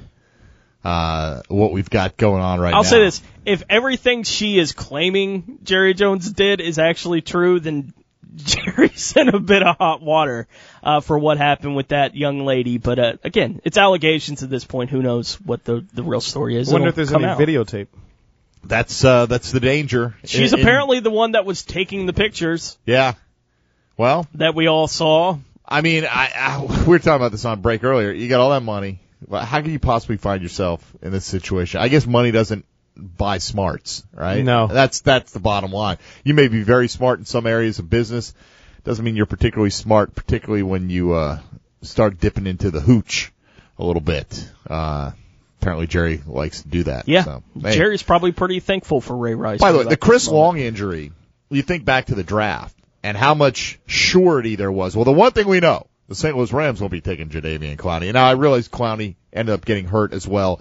what we've got going on right now. I'll say this. If everything she is claiming Jerry Jones did is actually true, then Jerry's in a bit of hot water for what happened with that young lady. But again, it's allegations at this point. Who knows what the real story is? I wonder if there's any videotape. That's the danger. She's apparently the one that was taking the pictures. Yeah. Well, that we all saw. I mean, we were talking about this on break earlier. You got all that money. How can you possibly find yourself in this situation? I guess money doesn't buy smarts, right? No. That's the bottom line. You may be very smart in some areas of business. Doesn't mean you're particularly smart, particularly when you start dipping into the hooch a little bit. Apparently Jerry likes to do that. Yeah. So, hey. Jerry's probably pretty thankful for Ray Rice. By the way, the Chris Long injury, you think back to the draft and how much surety there was. Well, the one thing we know, the St. Louis Rams will be taking Jadeveon Clowney. And now I realize Clowney ended up getting hurt as well.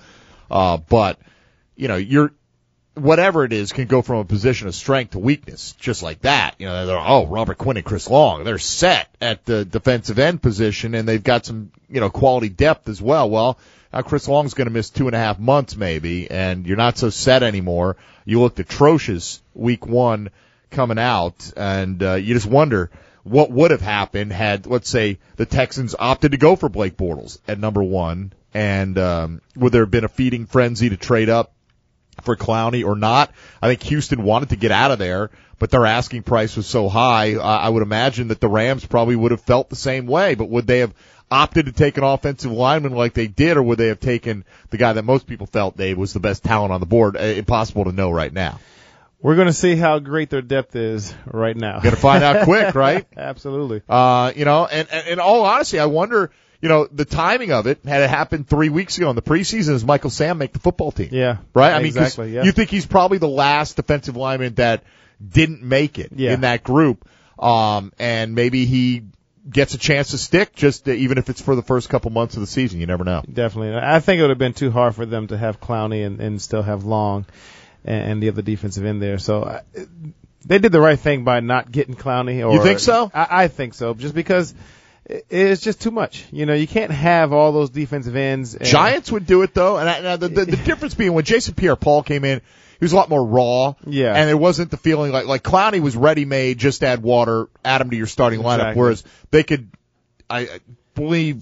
But, you know, whatever it is can go from a position of strength to weakness, just like that. You know, Robert Quinn and Chris Long, they're set at the defensive end position, and they've got some, quality depth as well. Well, now Chris Long's going to miss 2.5 months maybe, and you're not so set anymore. You looked atrocious Week 1 coming out, and you just wonder what would have happened had, let's say, the Texans opted to go for Blake Bortles at number 1, and would there have been a feeding frenzy to trade up for Clowney or not? I think Houston wanted to get out of there, but their asking price was so high, I would imagine that the Rams probably would have felt the same way. But would they have opted to take an offensive lineman like they did, or would they have taken the guy that most people felt, Dave, was the best talent on the board? Impossible to know right now. We're going to see how great their depth is right now. Going to find out quick, right? Absolutely. And in all honesty, I wonder, the timing of it, had it happened 3 weeks ago in the preseason, does Michael Sam make the football team? Yeah. Right? I mean, exactly, yeah. You think he's probably the last defensive lineman that didn't make it in that group. And maybe he gets a chance to stick, just even if it's for the first couple months of the season. You never know. Definitely. I think it would have been too hard for them to have Clowney and still have Long and the other defensive end there. So they did the right thing by not getting Clowney. You think so? I think so, just because it's just too much. You can't have all those defensive ends. Giants would do it, though. And the difference being when Jason Pierre-Paul came in, he was a lot more raw. Yeah. And it wasn't the feeling like Clowney was ready-made, just add water, add him to your starting lineup, whereas they could, I believe,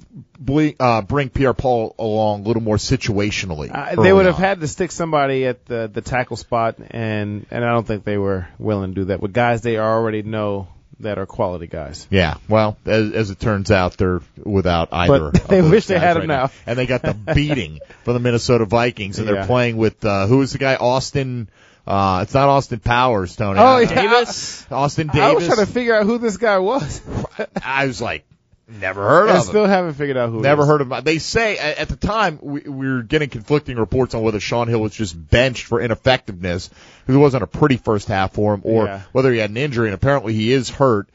bring Pierre-Paul along a little more situationally. They would have had to stick somebody at the tackle spot, and I don't think they were willing to do that with guys they already know that are quality guys. Yeah, well, as it turns out, they're without either. But they wish they had him now. And they got the beating from the Minnesota Vikings, and they're playing with, who is the guy? Austin, it's not Austin Powers, Tony. Oh, yeah. Davis. Austin Davis. I was trying to figure out who this guy was. I was like, Never heard of him. Still haven't figured out who. Never heard of him. They say at the time we were getting conflicting reports on whether Shaun Hill was just benched for ineffectiveness because it wasn't a pretty first half for him, or whether he had an injury. And apparently he is hurt,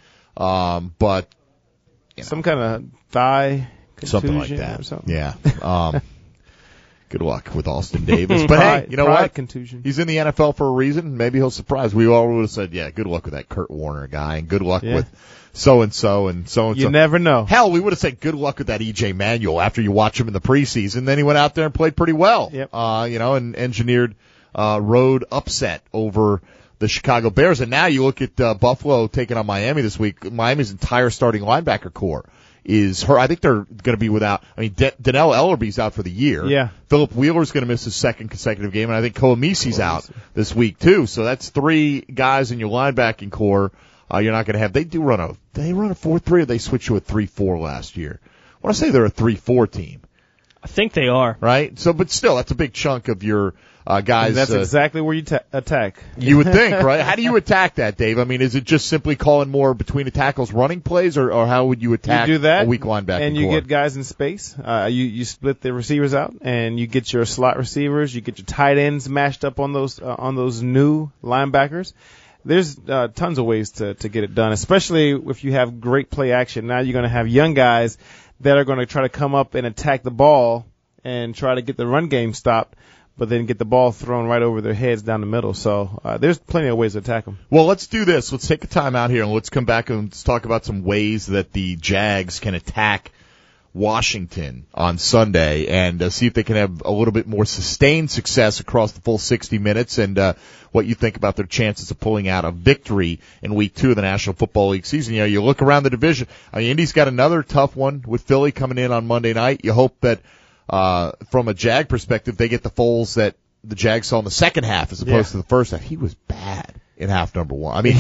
but some kind of thigh contusion, something like that. Or something. Yeah. Good luck with Austin Davis. But hey, you know what? Contusion. He's in the NFL for a reason. Maybe he'll surprise. We all would have said, yeah, good luck with that Kurt Warner guy, and good luck with so-and-so and so-and-so. You never know. Hell, we would have said good luck with that E.J. Manuel after you watch him in the preseason. Then he went out there and played pretty well. Yep. And engineered road upset over the Chicago Bears. And now you look at Buffalo taking on Miami this week. Miami's entire starting linebacker core is hurt. I think they're going to be without. I mean, Donnell Ellerby's out for the year. Yeah. Philip Wheeler's going to miss his second consecutive game, and I think Koamisi's out this week too. So that's 3 guys in your linebacking core. You're not going to have. They run a 4-3, or they switched to a 3-4 last year. I want to say they're a 3-4 team. I think they are. Right. So, but still, that's a big chunk of your guys. And that's exactly where you attack. You would think, right? How do you attack that, Dave? I mean, is it just simply calling more between the tackles running plays, or how would you attack you do that, a weak linebacking and you core? get guys in space. You split the receivers out, and you get your slot receivers. You get your tight ends mashed up on those new linebackers. There's tons of ways to get it done, especially if you have great play action. Now you're going to have young guys that are going to try to come up and attack the ball and try to get the run game stopped, but then get the ball thrown right over their heads down the middle. So there's plenty of ways to attack them. Well, let's do this. Let's take a time out here, and let's come back and let's talk about some ways that the Jags can attack Washington on Sunday and see if they can have a little bit more sustained success across the full 60 minutes, and what you think about their chances of pulling out a victory in Week 2 of the National Football League season. You know, you look around the division. I mean, Indy's got another tough one with Philly coming in on Monday night. You hope that from a Jag perspective, they get the Foles that the Jags saw in the second half as opposed to the first half. He was bad in half number 1. I mean,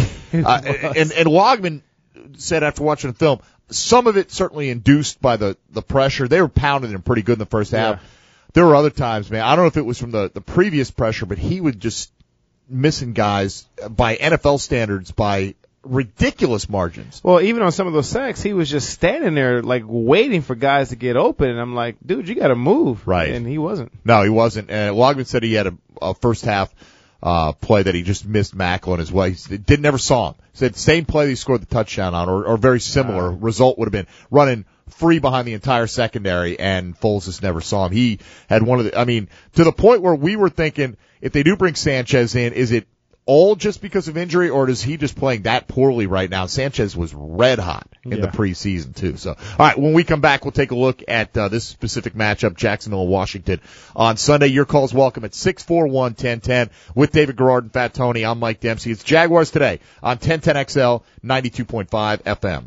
and Logman said after watching the film, some of it certainly induced by the pressure. They were pounding him pretty good in the first half. There were other times, man, I don't know if it was from the previous pressure, but he would just missing guys by NFL standards by ridiculous margins. Well, even on some of those sacks, he was just standing there like waiting for guys to get open, and I'm like, dude, you got to move. Right. And he wasn't. No, he wasn't. And Logman said he had a first half play that he just missed Macklin as well. He never saw him. Said same play that he scored the touchdown on, or very similar result would have been running free behind the entire secondary, and Foles just never saw him. He had one of the, I mean, to the point where we were thinking, if they do bring Sanchez in, is it all just because of injury, or is he just playing that poorly right now? Sanchez was red hot in the preseason too. So, all right, when we come back, we'll take a look at this specific matchup, Jacksonville and Washington on Sunday. Your call's welcome at 641-1010 with David Garrard and Fat Tony. I'm Mike Dempsey. It's Jaguars Today on 1010XL 92.5 FM.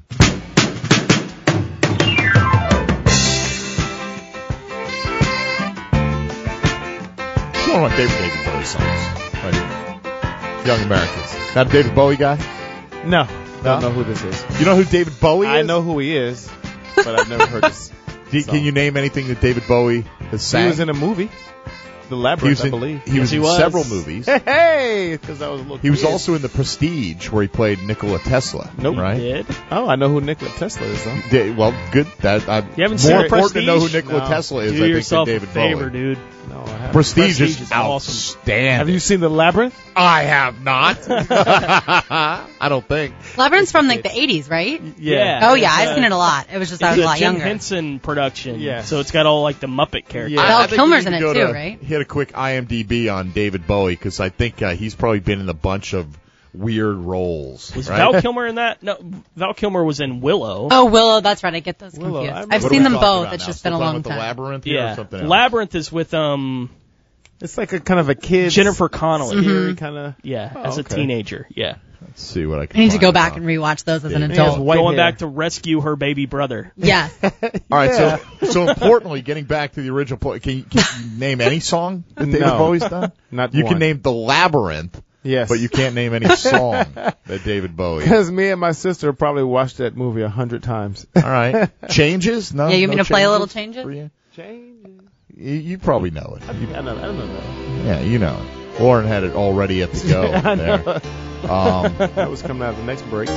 It's one of my favorite David Bowie songs right here. Young Americans. Not a David Bowie guy? No. Don't know who this is. You know who David Bowie is? I know who he is, but I've never heard this. Can you name anything that David Bowie has sang? He was in a movie. The Labyrinth, I believe. He was in several movies. Hey! Because I was a little He was also in The Prestige, where he played Nikola Tesla. Nope. Right? He did? Oh, I know who Nikola Tesla is, though. Well, good. You haven't more seen The important to know who Prestige? Nikola Tesla is, Do I think, yourself than David a favor, Bowie. dude. No, I haven't. Prestige is is outstanding. Have you seen The Labyrinth? I have not. I don't think. Labyrinth's from like the 80s, right? Yeah. Oh yeah, I've seen it a lot. It was just I was a lot Jim younger. Henson production. Yeah. So it's got all like the Muppet characters. Yeah. Val I think Kilmer's we need in to it go too, right? Hit a quick IMDb on David Bowie, because I think he's probably been in a bunch of weird roles. Was right? Val Kilmer in that? No, Val Kilmer was in Willow. Oh, Willow, that's right. I get those Willow, confused. I I've remember- What seen are we them talking both. about It's now? just Still been a talking long about time. The Labyrinth here or Yeah. something else? Labyrinth is with It's like a kind of a kid. Jennifer Connelly. Mm-hmm. Kind of. Yeah, Oh, as a okay. teenager. Yeah. Let's see what I can I need to find go out. back and rewatch those as an Yeah. He has adult. white Going hair. back to rescue her baby brother. Yes. All right, so importantly, getting back to the original point, can you name any song that David No. Bowie's done? Not You one. can name The Labyrinth, Yes. but you can't name any song that David Bowie. Because me and my sister probably watched that movie 100 times. All right, changes? No. Yeah, you want me no to play a little changes changes? for you? Changes. You probably know it. I don't know that. Yeah, you know it. Lauren had it all ready at the go there. That was coming out of the next break.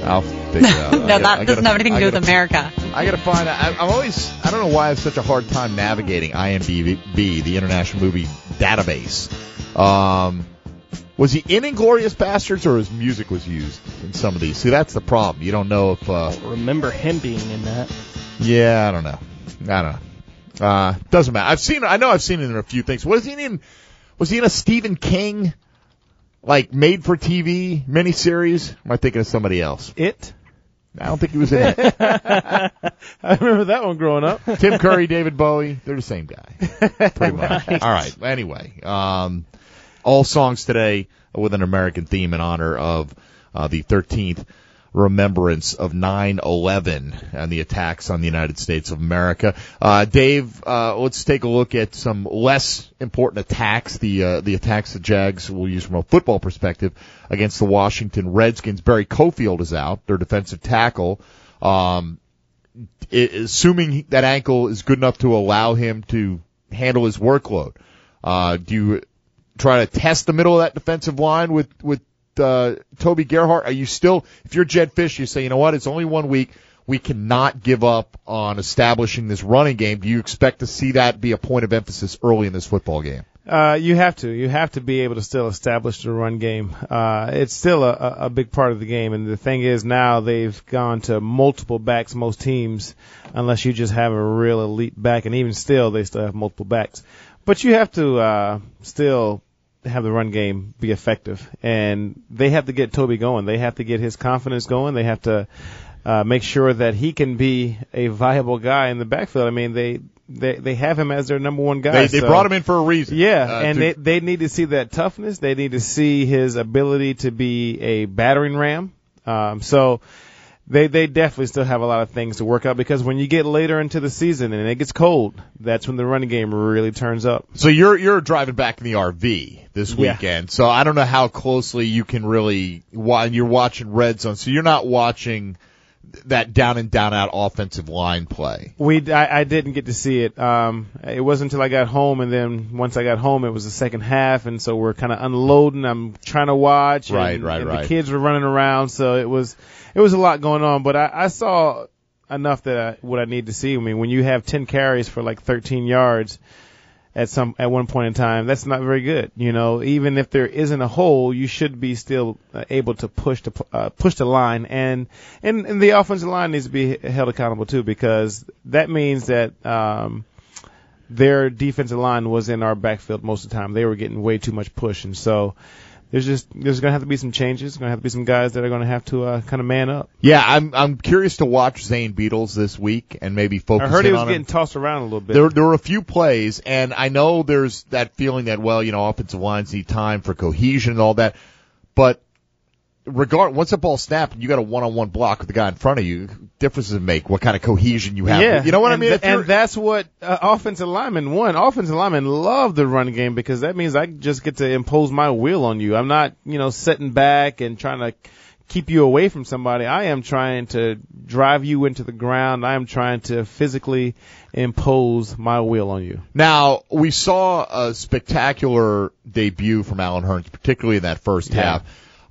I'll figure it out. No, that doesn't have anything to do with America. I got to find out. I don't know why I have such a hard time navigating IMDb, the International Movie Database. Was he in Inglourious Basterds, or his music was used in some of these? See, that's the problem. You don't know if... I remember him being in that. Yeah, I don't know. Doesn't matter. I know I've seen it in a few things. Was he in a Stephen King, like, made-for-TV miniseries? Am I thinking of somebody else? It? I don't think he was in it. I remember that one growing up. Tim Curry, David Bowie, they're the same guy. Pretty much. Nice. All right. Anyway, all songs today with an American theme in honor of the 13th remembrance of 9/11 and the attacks on the United States of America. Dave, let's take a look at some less important attacks, the attacks the Jags will use from a football perspective against the Washington Redskins. Barry Cofield is out, their defensive tackle. Assuming that ankle is good enough to allow him to handle his workload, do you try to test the middle of that defensive line with Toby Gerhart? Are you still, if you're Jed Fish, you say, you know what, it's only 1 week, we cannot give up on establishing this running game. Do you expect to see that be a point of emphasis early in this football game? You have to be able to still establish the run game. It's still a big part of the game, and the thing is now they've gone to multiple backs, most teams, unless you just have a real elite back, and even still, they still have multiple backs. But you have to still have the run game be effective, and they have to get Toby going. They have to get his confidence going. They have to make sure that he can be a viable guy in the backfield. I mean, they have him as their number one guy. They brought him in for a reason. Yeah, and they need to see that toughness. They need to see his ability to be a battering ram. So they definitely still have a lot of things to work out, because when you get later into the season and it gets cold, that's when the running game really turns up. So you're driving back in the RV this weekend. So I don't know how closely you can really, you're watching Red Zone, so you're not watching that down and down out offensive line play. I didn't get to see it. It wasn't until I got home, and then once I got home, it was the second half, and so we're kind of unloading. I'm trying to watch. And the kids were running around, so it was a lot going on. But I saw enough that what I need to see. I mean, when you have 10 carries for like 13 yards at one point in time, that's not very good. You know, even if there isn't a hole, you should be still able to push the line, and the offensive line needs to be held accountable too, because that means that their defensive line was in our backfield most of the time. They were getting way too much push, and so there's going to have to be some changes. There's going to have to be some guys that are going to have to kind of man up. Yeah, I'm curious to watch Zane Beadles this week and maybe focus on him. I heard he was getting tossed around a little bit. There were a few plays, and I know there's that feeling that, well, you know, offensive lines need time for cohesion and all that, but once the ball snapped and you got a one-on-one block with the guy in front of you, differences make what kind of cohesion you have. Yeah, you know what I mean? And that's what offensive linemen want. Offensive linemen love the run game, because that means I just get to impose my will on you. I'm not, sitting back and trying to keep you away from somebody. I am trying to drive you into the ground. I am trying to physically impose my will on you. Now, we saw a spectacular debut from Allen Hurns, particularly in that first half.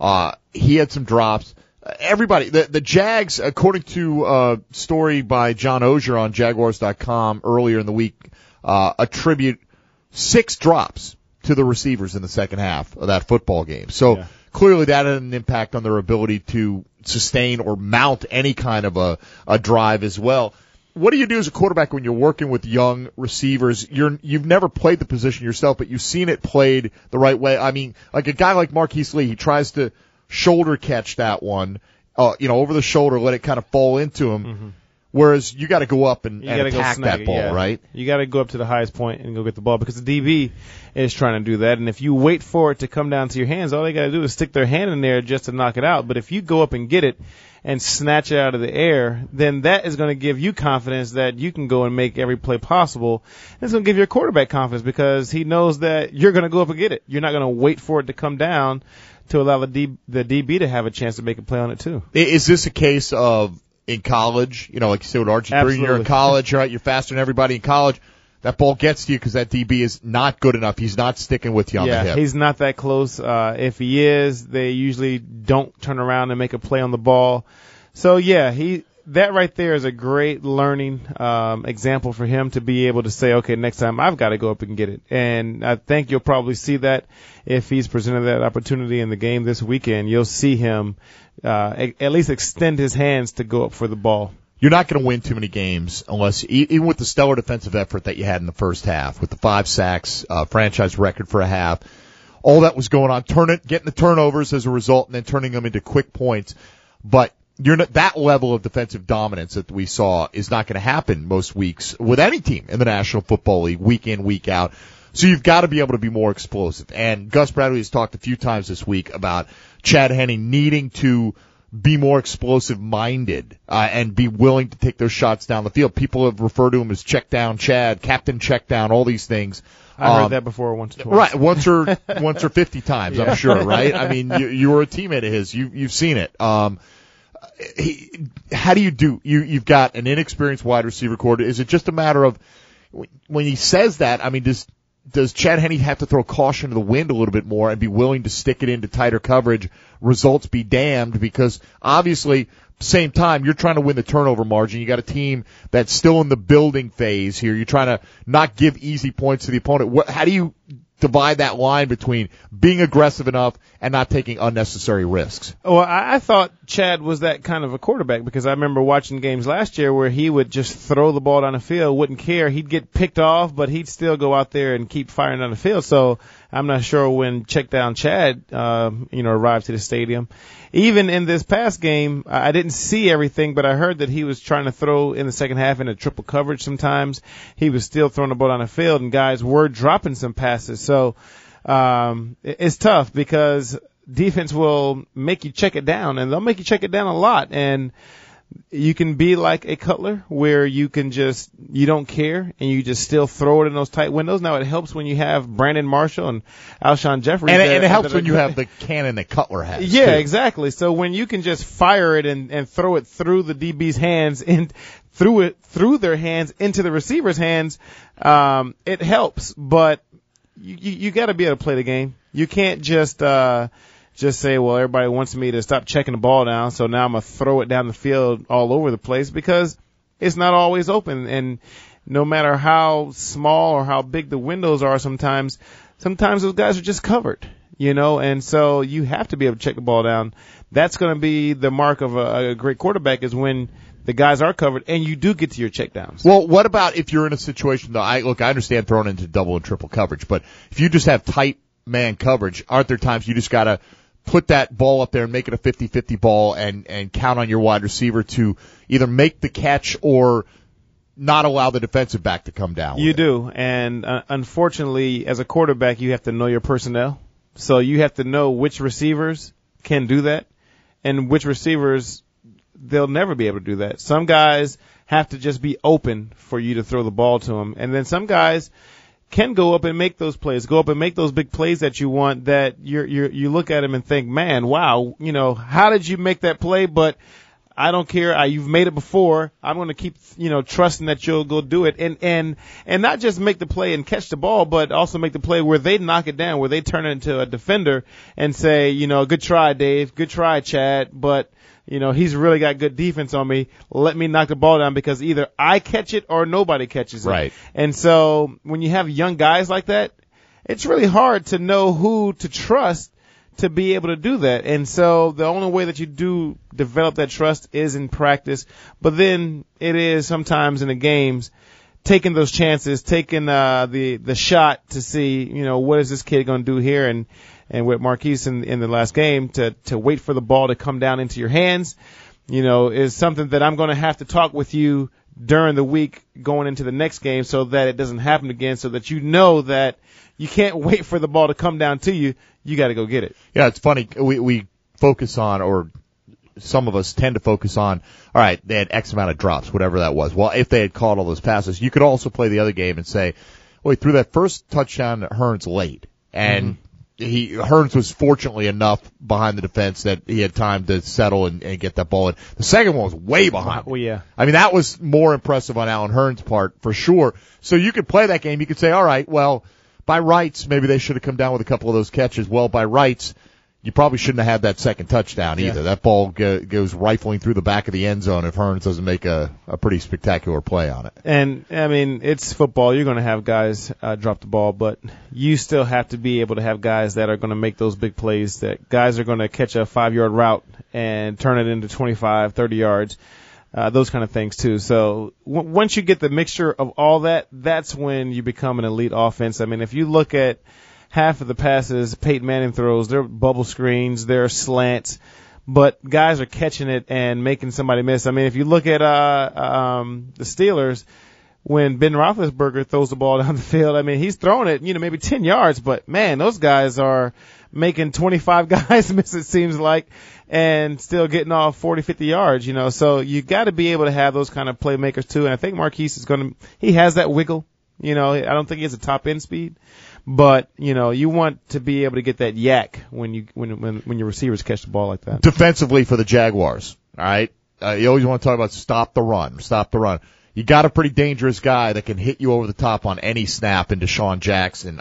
He had some drops. Everybody, the Jags, according to a story by John Ogier on Jaguars.com earlier in the week, attribute 6 drops to the receivers in the second half of that football game. So clearly that had an impact on their ability to sustain or mount any kind of a drive as well. What do you do as a quarterback when you're working with young receivers? You've never played the position yourself, but you've seen it played the right way. I mean, like a guy like Marquise Lee, he tries to shoulder catch that one, over the shoulder, let it kind of fall into him. Mm-hmm. Whereas you got to go up and attack that ball, right? You got to go up to the highest point and go get the ball, because the DB is trying to do that. And if you wait for it to come down to your hands, all they got to do is stick their hand in there just to knock it out. But if you go up and get it and snatch it out of the air, then that is going to give you confidence that you can go and make every play possible. And it's going to give your quarterback confidence, because he knows that you're going to go up and get it. You're not going to wait for it to come down to allow the DB to have a chance to make a play on it too. Is this a case of, in college, like you said with Archie Green, you're in college, right? You're faster than everybody in college. that ball gets to you because that DB is not good enough. He's not sticking with you on the hip. Yeah, he's not that close. If he is, they usually don't turn around and make a play on the ball. So yeah, that right there is a great learning example for him to be able to say, okay, next time I've got to go up and get it. And I think you'll probably see that if he's presented that opportunity in the game this weekend. You'll see him at least extend his hands to go up for the ball. You're not going to win too many games unless, even with the stellar defensive effort that you had in the first half, with the 5 sacks, franchise record for a half, all that was going on, getting the turnovers as a result, and then turning them into quick points. But that level of defensive dominance that we saw is not going to happen most weeks with any team in the National Football League, week in, week out. So you've got to be able to be more explosive. And Gus Bradley has talked a few times this week about Chad Henne needing to be more explosive-minded and be willing to take those shots down the field. People have referred to him as check down Chad, captain check down, all these things. I heard that before once or Right, twice. once or 50 times, yeah. I'm sure, right? I mean, you were a teammate of his. You've seen it. How do you've got an inexperienced wide receiver core. Is it just a matter of when he says that, I mean, does Chad Henne have to throw caution to the wind a little bit more and be willing to stick it into tighter coverage, results be damned? Because obviously, same time, you're trying to win the turnover margin. You got a team that's still in the building phase here. You're trying to not give easy points to the opponent. How do you divide that line between being aggressive enough and not taking unnecessary risks? Well, I thought Chad was that kind of a quarterback because I remember watching games last year where he would just throw the ball down the field, wouldn't care. He'd get picked off, but he'd still go out there and keep firing down the field. So I'm not sure when check down Chad, arrived to the stadium. Even in this past game, I didn't see everything, but I heard that he was trying to throw in the second half into triple coverage sometimes. He was still throwing the ball down the field, and guys were dropping some passes. So it's tough because defense will make you check it down, and they'll make you check it down a lot. And you can be like a Cutler where you don't care and you just still throw it in those tight windows. Now it helps when you have Brandon Marshall and Alshon Jeffrey. And it helps when you have the cannon that Cutler has. Yeah, too. Exactly. So when you can just fire it and throw it through the DB's hands and through their hands into the receiver's hands, it helps. But you got to be able to play the game. You can't just say, well, everybody wants me to stop checking the ball down, so now I'm going to throw it down the field all over the place because it's not always open. And no matter how small or how big the windows are sometimes those guys are just covered, and so you have to be able to check the ball down. That's going to be the mark of a great quarterback is when the guys are covered and you do get to your checkdowns. Well, what about if you're in a situation, though? I understand throwing into double and triple coverage, but if you just have tight man coverage, aren't there times you just got to put that ball up there and make it a 50-50 ball and count on your wide receiver to either make the catch or not allow the defensive back to come down? You do. And unfortunately, as a quarterback, you have to know your personnel. So you have to know which receivers can do that and which receivers, they'll never be able to do that. Some guys have to just be open for you to throw the ball to them. And then some guys can go up and make those plays, go up and make those big plays that you want that you look at him and think, man, wow, how did you make that play? But I don't care. You've made it before. I'm going to keep, trusting that you'll go do it and not just make the play and catch the ball, but also make the play where they knock it down, where they turn it into a defender and say, good try, Dave. Good try, Chad. But, he's really got good defense on me. Let me knock the ball down because either I catch it or nobody catches it. Right. And so when you have young guys like that, it's really hard to know who to trust to be able to do that. And so the only way that you do develop that trust is in practice. But then it is sometimes in the games taking those chances, taking the shot to see, what is this kid going to do here? And with Marquise in the last game to wait for the ball to come down into your hands, is something that I'm going to have to talk with you during the week going into the next game so that it doesn't happen again, so that that you can't wait for the ball to come down to you. You got to go get it. Yeah, it's funny. We focus on, or some of us tend to focus on, all right, they had X amount of drops, whatever that was. Well, if they had caught all those passes, you could also play the other game and say, well, he threw that first touchdown to Hearns late. And Hearns was fortunately enough behind the defense that he had time to settle and get that ball in. The second one was way behind. Well, yeah. I mean, that was more impressive on Alan Hearns' part for sure. So you could play that game. You could say, all right, well, by rights, maybe they should have come down with a couple of those catches. Well, by rights, you probably shouldn't have had that second touchdown either. That ball goes rifling through the back of the end zone if Hearns doesn't make a pretty spectacular play on it. And, I mean, it's football. You're going to have guys drop the ball, but you still have to be able to have guys that are going to make those big plays, that guys are going to catch a 5-yard route and turn it into 25, 30 yards, those kind of things too. So once you get the mixture of all that, that's when you become an elite offense. I mean, if you look at half of the passes Peyton Manning throws, they're bubble screens, they're slants, but guys are catching it and making somebody miss. I mean, if you look at the Steelers, when Ben Roethlisberger throws the ball down the field, I mean, he's throwing it, maybe 10 yards, but man, those guys are making 25 guys miss, it seems like, and still getting off 40, 50 yards, So you got to be able to have those kind of playmakers too, and I think Marquise he has that wiggle. I don't think he has a top end speed. But, you want to be able to get that yak when your receivers catch the ball like that. Defensively for the Jaguars, all right? You always want to talk about stop the run. You got a pretty dangerous guy that can hit you over the top on any snap in Deshaun Jackson.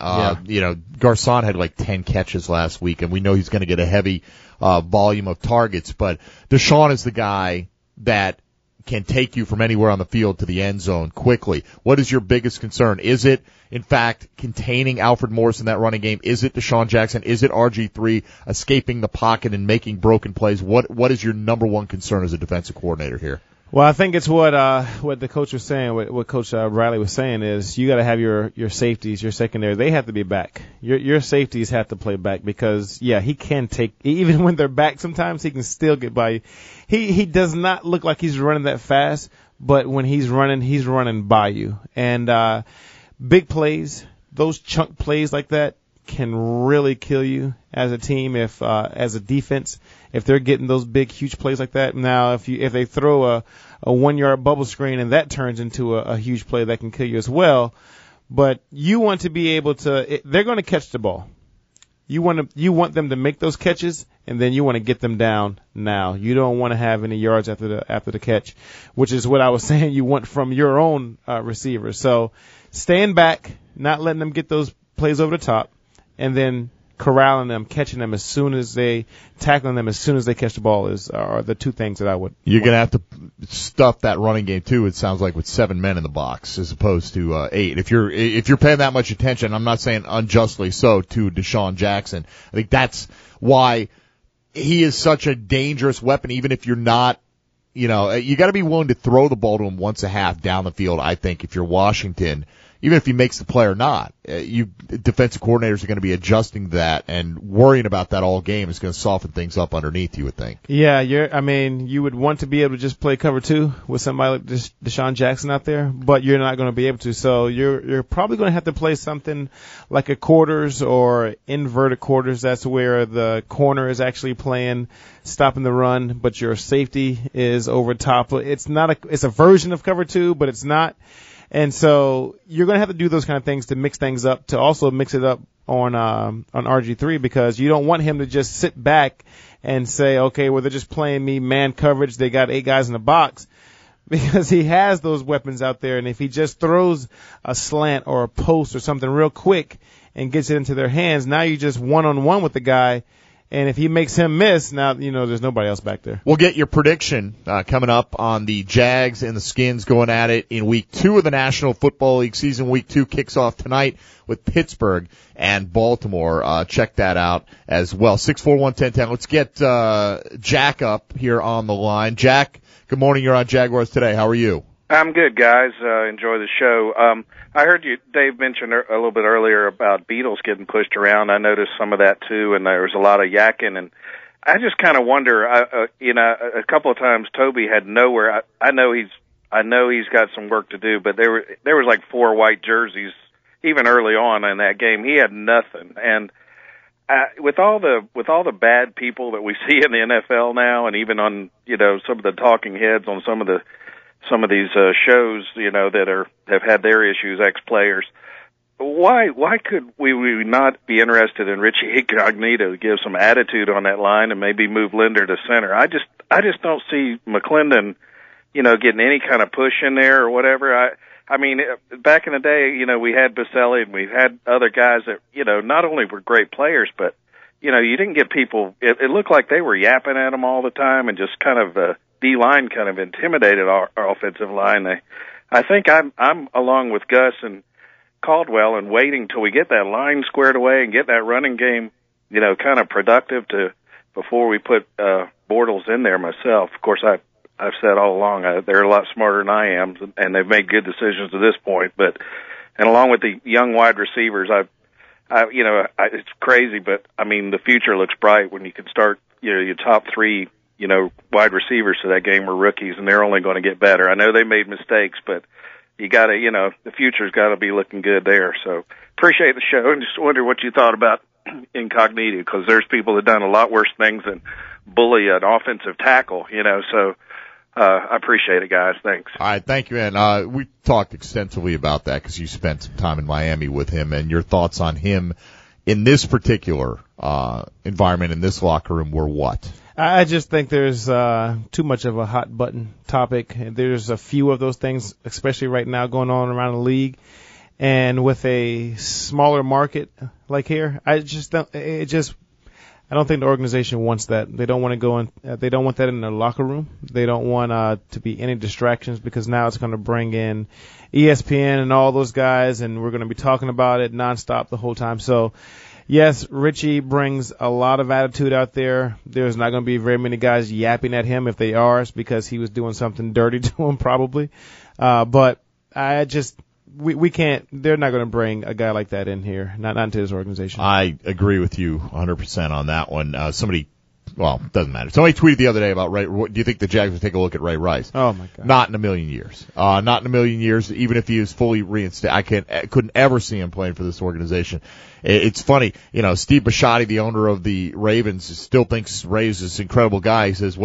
Garcon had like 10 catches last week, and we know he's going to get a heavy volume of targets. But Deshaun is the guy that can take you from anywhere on the field to the end zone quickly. What is your biggest concern? Is it, in fact, containing Alfred Morris in that running game? Is it Deshaun Jackson? Is it RG3 escaping the pocket and making broken plays? What is your number one concern as a defensive coordinator here? Well, I think it's what the coach was saying, what Coach Riley was saying is you got to have your safeties, your secondary. They have to be back. Your safeties have to play back because he can take, even when they're back sometimes he can still get by you. He does not look like he's running that fast, but when he's running by you. And big plays, those chunk plays like that can really kill you as a team if as a defense if they're getting those big huge plays like that. Now if they throw a 1-yard bubble screen and that turns into a huge play, that can kill you as well. But you want to be able to they're going to catch the ball. You want them to make those catches, and then you want to get them down now. You don't want to have any yards after the catch, which is what I was saying you want from your own receivers. So staying back, not letting them get those plays over the top, and then corralling them, catching them tackling them as soon as they catch the ball are the two things that I would. You're going to have to stuff that running game too. It sounds like with 7 men in the box as opposed to 8. If you're paying that much attention, I'm not saying unjustly so, to Deshaun Jackson. I think that's why he is such a dangerous weapon. Even if you're not, you got to be willing to throw the ball to him once a half down the field. I think if you're Washington. Even if he makes the play or not, defensive coordinators are going to be adjusting that, and worrying about that all game is going to soften things up underneath, you would think. Yeah, you would want to be able to just play cover 2 with somebody like Deshaun Jackson out there, but you're not going to be able to. So you're probably going to have to play something like a quarters or inverted quarters. That's where the corner is actually playing, stopping the run, but your safety is over top. It's a version of cover 2, but it's not. And so you're going to have to do those kind of things to mix things up, to also mix it up on RG3, because you don't want him to just sit back and say, okay, well, they're just playing me man coverage. They got 8 guys in the box, because he has those weapons out there. And if he just throws a slant or a post or something real quick and gets it into their hands, now you're just one-on-one with the guy. And if he makes him miss, now, there's nobody else back there. We'll get your prediction coming up on the Jags and the Skins going at it in Week 2 of the National Football League season. Week 2 kicks off tonight with Pittsburgh and Baltimore. Check that out as well. 641-1010. Let's get Jack up here on the line. Jack, good morning. You're on Jaguars Today. How are you? I'm good, guys. Enjoy the show. I heard Dave mentioned a little bit earlier about Beatles getting pushed around. I noticed some of that too, and there was a lot of yakking. And I just kind of wonder. A couple of times Toby had nowhere. I know he's got some work to do, but there was like 4 white jerseys even early on in that game. He had nothing, and with all the bad people that we see in the NFL now, and even on some of the talking heads on some of these shows, that have had their issues, ex-players. why could we not be interested in Richie Incognito to give some attitude on that line and maybe move Linder to center? I just don't see McClendon, getting any kind of push in there or whatever. I mean, back in the day, we had Baselli and we had other guys that, not only were great players, but, you didn't get people, it looked like they were yapping at them all the time and just kind of, D-line kind of intimidated our offensive line. I think I'm along with Gus and Caldwell and waiting till we get that line squared away and get that running game, kind of productive before we put, Bortles in there myself. Of course, I've said all along, they're a lot smarter than I am, and they've made good decisions to this point. And along with the young wide receivers, it's crazy, but I mean, the future looks bright when you can start, your top three, wide receivers to that game were rookies, and they're only going to get better. I know they made mistakes, but you got to, the future's got to be looking good there. So appreciate the show, and just wonder what you thought about Incognito, because there's people that done a lot worse things than bully an offensive tackle, so. I appreciate it, guys. Thanks. All right, thank you, man. We talked extensively about that because you spent some time in Miami with him, and your thoughts on him in this particular environment, in this locker room, were what? I just think there's too much of a hot button topic. There's a few of those things, especially right now, going on around the league. And with a smaller market like here, I don't think the organization wants that. They don't want to go in. They don't want that in their locker room. They don't want to be any distractions, because now it's going to bring in ESPN and all those guys, and we're going to be talking about it nonstop the whole time. So, yes, Richie brings a lot of attitude out there. There's not going to be very many guys yapping at him. If they are, it's because he was doing something dirty to him, probably. But we can't, they're not going to bring a guy like that in here, not into this organization. I agree with you 100% on that one. Doesn't matter. Somebody tweeted the other day about Ray. Do you think the Jags would take a look at Ray Rice? Oh my God. Not in a million years. Not in a million years, even if he was fully reinstated. I couldn't ever see him playing for this organization. It's funny, Steve Bisciotti, the owner of the Ravens, still thinks Ray's this incredible guy. He says,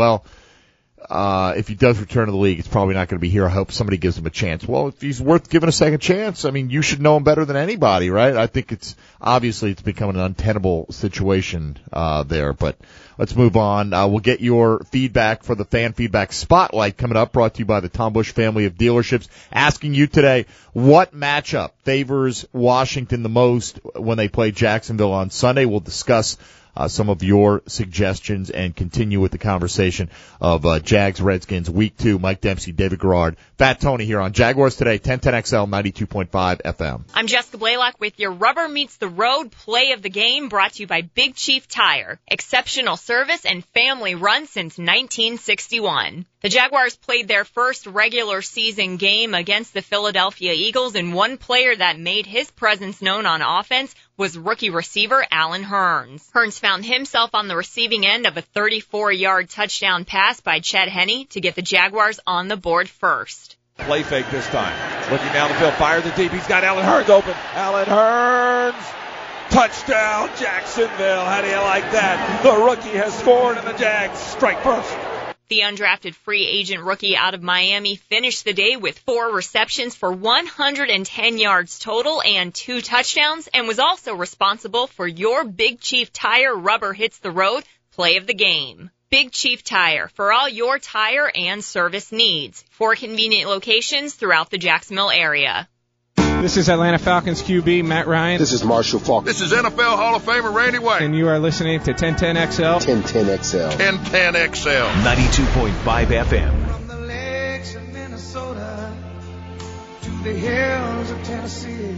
if he does return to the league, it's probably not going to be here. I hope somebody gives him a chance. Well, if he's worth giving a second chance, I mean, you should know him better than anybody, right? I think it's becoming an untenable situation there. But let's move on. We'll get your feedback for the Fan Feedback Spotlight coming up, brought to you by the Tom Bush family of dealerships. Asking you today, what matchup favors Washington the most when they play Jacksonville on Sunday? We'll discuss some of your suggestions and continue with the conversation of Jags Redskins Week 2. Mike Dempsey, David Garrard, Fat Tony here on Jaguars Today, 1010XL 92.5 FM. I'm Jessica Blaylock with your Rubber Meets the Road play of the game, brought to you by Big Chief Tire. Exceptional service and family run since 1961. The Jaguars played their first regular season game against the Philadelphia Eagles, and one player that made his presence known on offense was rookie receiver Allen Hurns. Hurns found himself on the receiving end of a 34-yard touchdown pass by Chet Henne to get the Jaguars on the board first. Play fake this time. Looking down the field, fires it deep. He's got Allen Hurns open. Allen Hurns! Touchdown, Jacksonville. How do you like that? The rookie has scored and the Jags strike first. The undrafted free agent rookie out of Miami finished the day with 4 receptions for 110 yards total and 2 touchdowns, and was also responsible for your Big Chief Tire Rubber Hits the Road play of the game. Big Chief Tire, for all your tire and service needs. 4 convenient locations throughout the Jacksonville area. This is Atlanta Falcons QB Matt Ryan. This is Marshall Faulk. This is NFL Hall of Famer Randy White. And you are listening to 1010XL. 1010XL. 1010XL. 92.5 FM. From the lakes of Minnesota to the hills of Tennessee,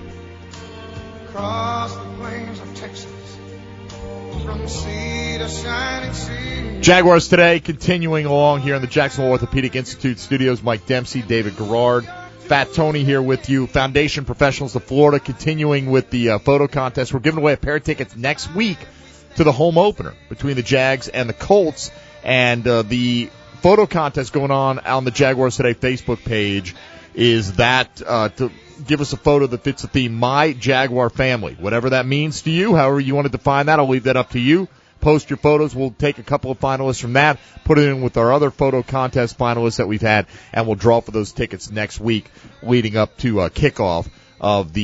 across the plains of Texas, from sea to shining sea. Jaguars Today, continuing along here in the Jacksonville Orthopedic Institute studios. Mike Dempsey, David Garrard. Fat Tony here with you. Foundation Professionals of Florida continuing with the photo contest. We're giving away a pair of tickets next week to the home opener between the Jags and the Colts. And the photo contest going on the Jaguars Today Facebook page is that to give us a photo that fits the theme, My Jaguar Family. Whatever that means to you, however you want to define that, I'll leave that up to you. Post your photos. We'll take a couple of finalists from that, put it in with our other photo contest finalists that we've had, and we'll draw for those tickets next week leading up to kickoff of the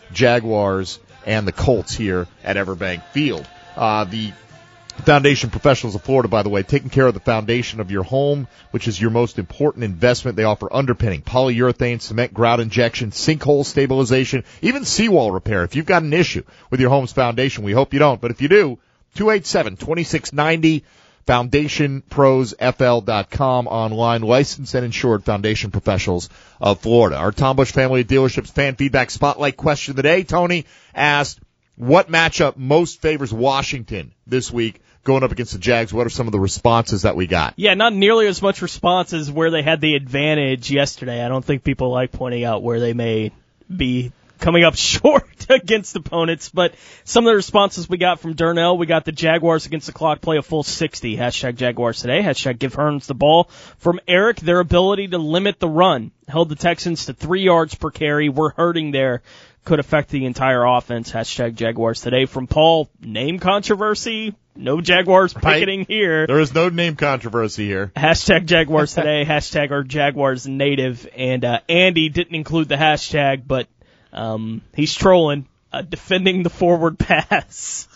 Jaguars and the Colts here at Everbank Field. The Foundation Professionals of Florida, by the way, taking care of the foundation of your home, which is your most important investment. They offer underpinning, polyurethane, cement grout injection, sinkhole stabilization, even seawall repair. If you've got an issue with your home's foundation, we hope you don't, but if you do, 287-2690, FoundationProsFL.com, online, licensed and insured Foundation Professionals of Florida. Our Tom Bush Family of Dealerships fan feedback spotlight question of the day. Tony asked, what matchup most favors Washington this week going up against the Jags? What are some of the responses that we got? Yeah, not nearly as much response as where they had the advantage yesterday. I don't think people like pointing out where they may be coming up short against opponents, but some of the responses we got from Darnell, we got the Jaguars against the clock play a full 60. Hashtag Jaguars today. Hashtag give Hearns the ball. From Eric, their ability to limit the run held the Texans to 3 yards per carry. We're hurting there. Could affect the entire offense. Hashtag Jaguars today. From Paul, name controversy. No Jaguars picketing here. There is no name controversy here. Hashtag Jaguars today. Hashtag our Jaguars native. And Andy didn't include the hashtag, but he's trolling, defending the forward pass.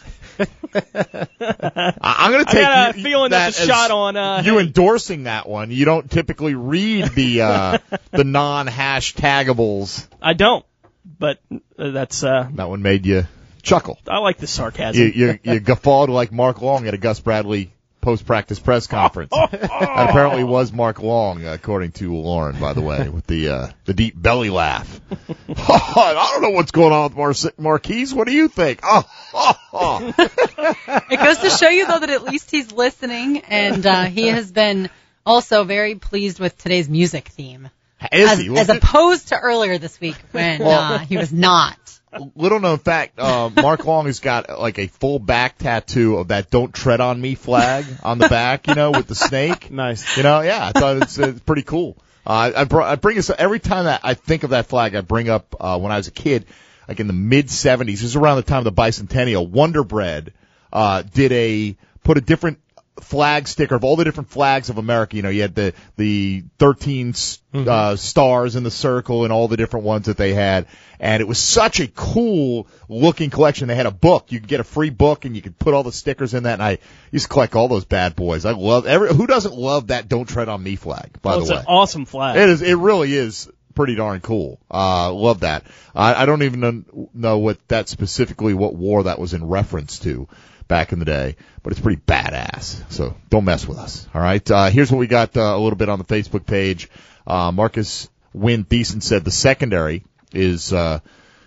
I'm going to take I got a feeling that's a shot on you endorsing that one. You don't typically read the non-hashtagables. I don't, but that's that one made you chuckle. I like the sarcasm. You guffawed like Mark Long at a Gus Bradley post-practice press conference. That apparently was Mark Long, according to Lauren, by the way, with the deep belly laugh. I don't know what's going on with Marquise. What do you think? It goes to show you, though, that at least he's listening, and he has been also very pleased with today's music theme. As opposed to earlier this week when he was not. Little known fact, Mark Long has got like a full back tattoo of that "Don't Tread on Me" flag on the back, with the snake. Nice. Yeah, I thought it's pretty cool. I bring this every time that I think of that flag. I bring up when I was a kid, like in the mid '70s. This is around the time of the bicentennial. Wonder Bread put a different flag sticker of all the different flags of America. You had the 13 stars in the circle and all the different ones that they had. And it was such a cool looking collection. They had a book. You could get a free book and you could put all the stickers in that. And I used to collect all those bad boys. I love who doesn't love that "Don't Tread on Me" flag, by the way. It's an awesome flag. It really is pretty darn cool. Love that. I don't even know what war that was in reference to back in the day, but it's pretty badass. So don't mess with us. All right. Here's what we got a little bit on the Facebook page. Marcus Wynn Thiessen said the secondary is a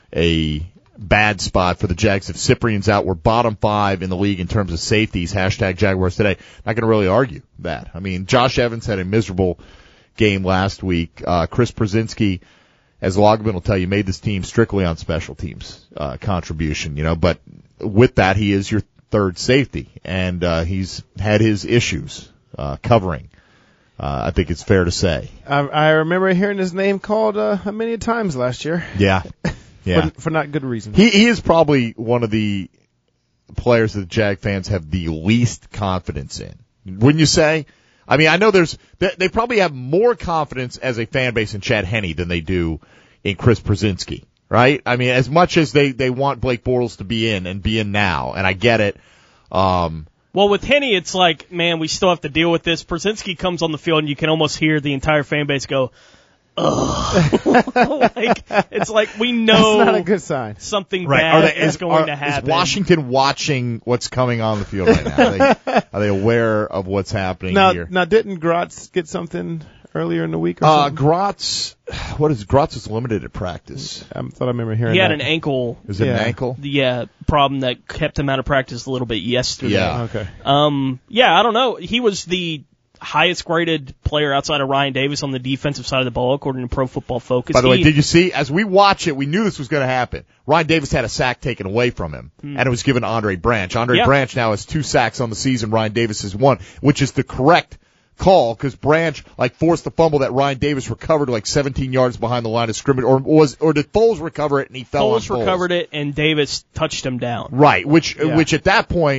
bad spot for the Jags. If Cyprian's out, we're bottom 5 in the league in terms of safeties. Hashtag Jaguars today. Not going to really argue that. I mean, Josh Evans had a miserable game last week. Chris Brzezinski, as Logman will tell you, made this team strictly on special teams contribution. But with that, he is your third safety, and he's had his issues covering. I think it's fair to say. I remember hearing his name called many times last year. Yeah. for not good reasons. He is probably one of the players that the Jag fans have the least confidence in. Wouldn't you say? I mean, I know they probably have more confidence as a fan base in Chad Henne than they do in Chris Brzezinski. Right? I mean, as much as they want Blake Bortles to be in now, and I get it. Well, with Henne, it's like, man, we still have to deal with this. Brzezinski comes on the field, and you can almost hear the entire fan base go, ugh. It's like we know that's not a good sign. Something bad is going to happen. Is Washington watching what's coming on the field right now? Are they aware of what's happening here? Now, didn't Gratz get something earlier in the week or something? Gratz was limited at practice. I thought I remember hearing he had that. an ankle. Is it an ankle? Yeah, problem that kept him out of practice a little bit yesterday. Yeah. Okay. I don't know. He was the highest graded player outside of Ryan Davis on the defensive side of the ball, according to Pro Football Focus. By the way, did you see, as we watch it, we knew this was going to happen. Ryan Davis had a sack taken away from him, and it was given to Andre Branch. Branch now has 2 sacks on the season. Ryan Davis has 1, which is the correct call, because Branch forced the fumble that Ryan Davis recovered 17 yards behind the line of scrimmage, or did Foles recover it and he fell on Foles? Foles recovered it and Davis touched him down. Right, which at that point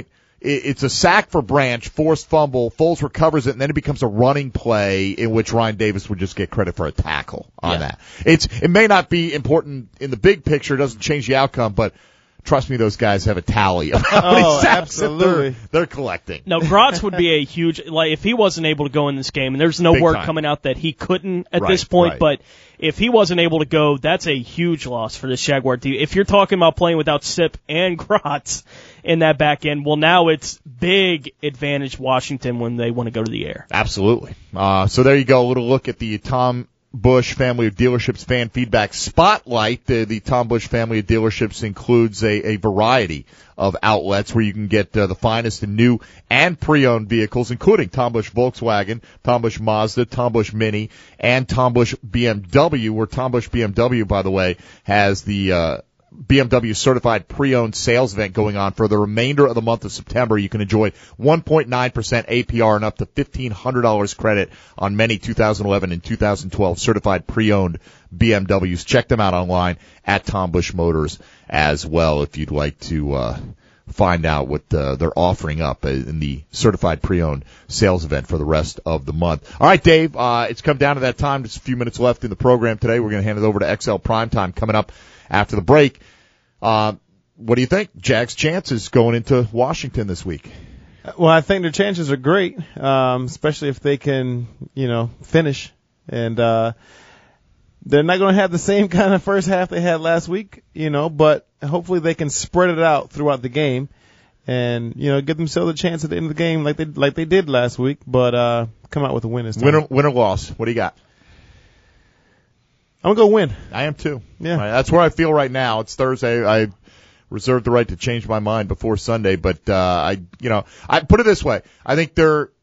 it's a sack for Branch, forced fumble, Foles recovers it, and then it becomes a running play in which Ryan Davis would just get credit for a tackle on that. It may not be important in the big picture, it doesn't change the outcome, but trust me, those guys have a tally of how many sacks they're collecting. No, Gratz would be a huge, like, if he wasn't able to go in this game, and there's no word coming out that he couldn't at this point, but if he wasn't able to go, that's a huge loss for this Jaguar team. If you're talking about playing without Sip and Gratz in that back end, well, now it's big advantage Washington when they want to go to the air. Absolutely. So there you go, a little look at the Tom Bush family of dealerships fan feedback spotlight. The Tom Bush family of dealerships includes a variety of outlets where you can get the finest in new and pre-owned vehicles, including Tom Bush Volkswagen, Tom Bush Mazda, Tom Bush Mini, and Tom Bush BMW, where Tom Bush BMW, by the way, has the BMW certified pre-owned sales event going on for the remainder of the month of September. You can enjoy 1.9% APR and up to $1,500 credit on many 2011 and 2012 certified pre-owned BMWs. Check them out online at Tom Bush Motors as well if you'd like to find out what they're offering up in the certified pre-owned sales event for the rest of the month. All right, Dave, it's come down to that time. Just a few minutes left in the program today. We're going to hand it over to XL Primetime coming up after the break. What do you think? Jags' chances going into Washington this week? Well, I think their chances are great, especially if they can, finish. And they're not going to have the same kind of first half they had last week, but hopefully they can spread it out throughout the game and, give themselves a chance at the end of the game like they did last week, but come out with a win this time. Win or loss. What do you got? I'm going to go win. I am too. Yeah. Right, that's where I feel right now. It's Thursday. I reserve the right to change my mind before Sunday, but I put it this way. I think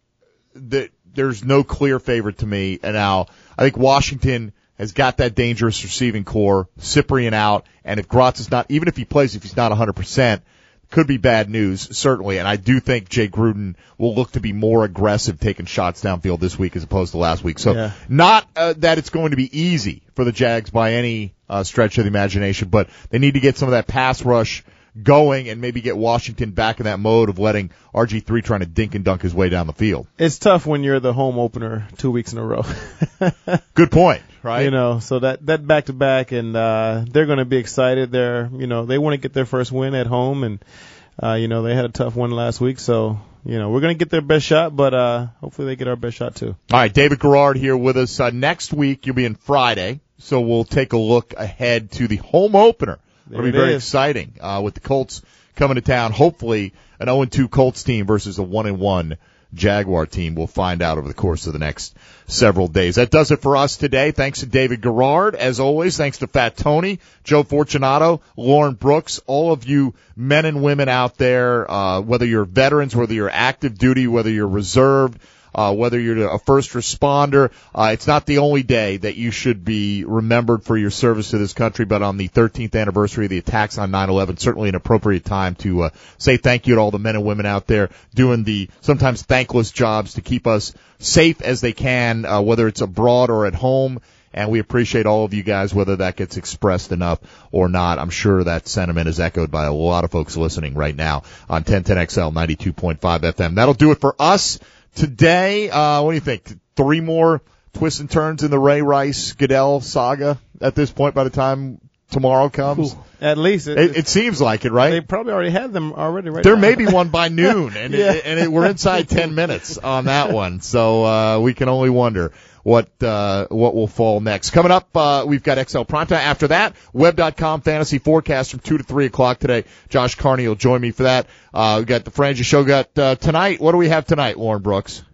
there's no clear favorite to me. And now I think Washington has got that dangerous receiving core, Cyprien out, and if Gratz is not, even if he plays, if he's not 100%, could be bad news, certainly. And I do think Jay Gruden will look to be more aggressive taking shots downfield this week as opposed to last week. So not that it's going to be easy for the Jags by any stretch of the imagination, but they need to get some of that pass rush going and maybe get Washington back in that mode of letting RG3 trying to dink and dunk his way down the field. It's tough when you're the home opener 2 weeks in a row. Good point, right? So that back-to-back, and they're going to be excited. They want to get their first win at home, and they had a tough one last week, so we're going to get their best shot, but hopefully they get our best shot too. All right, David Garrard here with us. Next week you'll be in Friday, so we'll take a look ahead to the home opener. It'll be very exciting with the Colts coming to town. Hopefully an 0-2 Colts team versus a 1-1 Jaguar team. We'll find out over the course of the next several days. That does it for us today. Thanks to David Garrard. As always, thanks to Fat Tony, Joe Fortunato, Lauren Brooks, all of you men and women out there, whether you're veterans, whether you're active duty, whether you're reserved, whether you're a first responder. It's not the only day that you should be remembered for your service to this country, but on the 13th anniversary of the attacks on 9/11, certainly an appropriate time to say thank you to all the men and women out there doing the sometimes thankless jobs to keep us safe as they can, whether it's abroad or at home. And we appreciate all of you guys, whether that gets expressed enough or not. I'm sure that sentiment is echoed by a lot of folks listening right now on 1010XL 92.5 FM. That'll do it for us today. What do you think? 3 more twists and turns in the Ray Rice Goodell saga at this point by the time tomorrow comes? At least. It seems like it, right? They probably already had them already right There now. may be one by noon, and we're inside 10 minutes on that one. So we can only wonder what will fall next. Coming up, we've got XL Primetime. After that, Web.com Fantasy Forecast from 2 to 3 o'clock today. Josh Carney will join me for that. We've got the Frangie Show. Tonight, what do we have tonight, Lauren Brooks?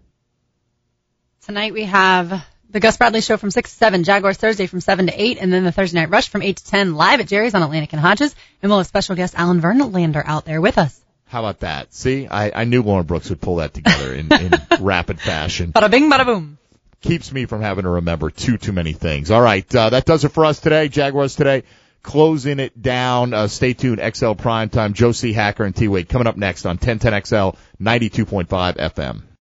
Tonight we have the Gus Bradley Show from 6 to 7, Jaguars Thursday from 7 to 8, and then the Thursday Night Rush from 8 to 10 live at Jerry's on Atlantic and Hodges. And we'll have special guest Alan Verlander out there with us. How about that? See, I knew Lauren Brooks would pull that together in rapid fashion. Bada bing, bada boom. Keeps me from having to remember too many things. All right, that does it for us today. Jaguars today, closing it down. Stay tuned. XL Primetime. Joe C. Hacker and T. Wade coming up next on 1010XL 92.5 FM.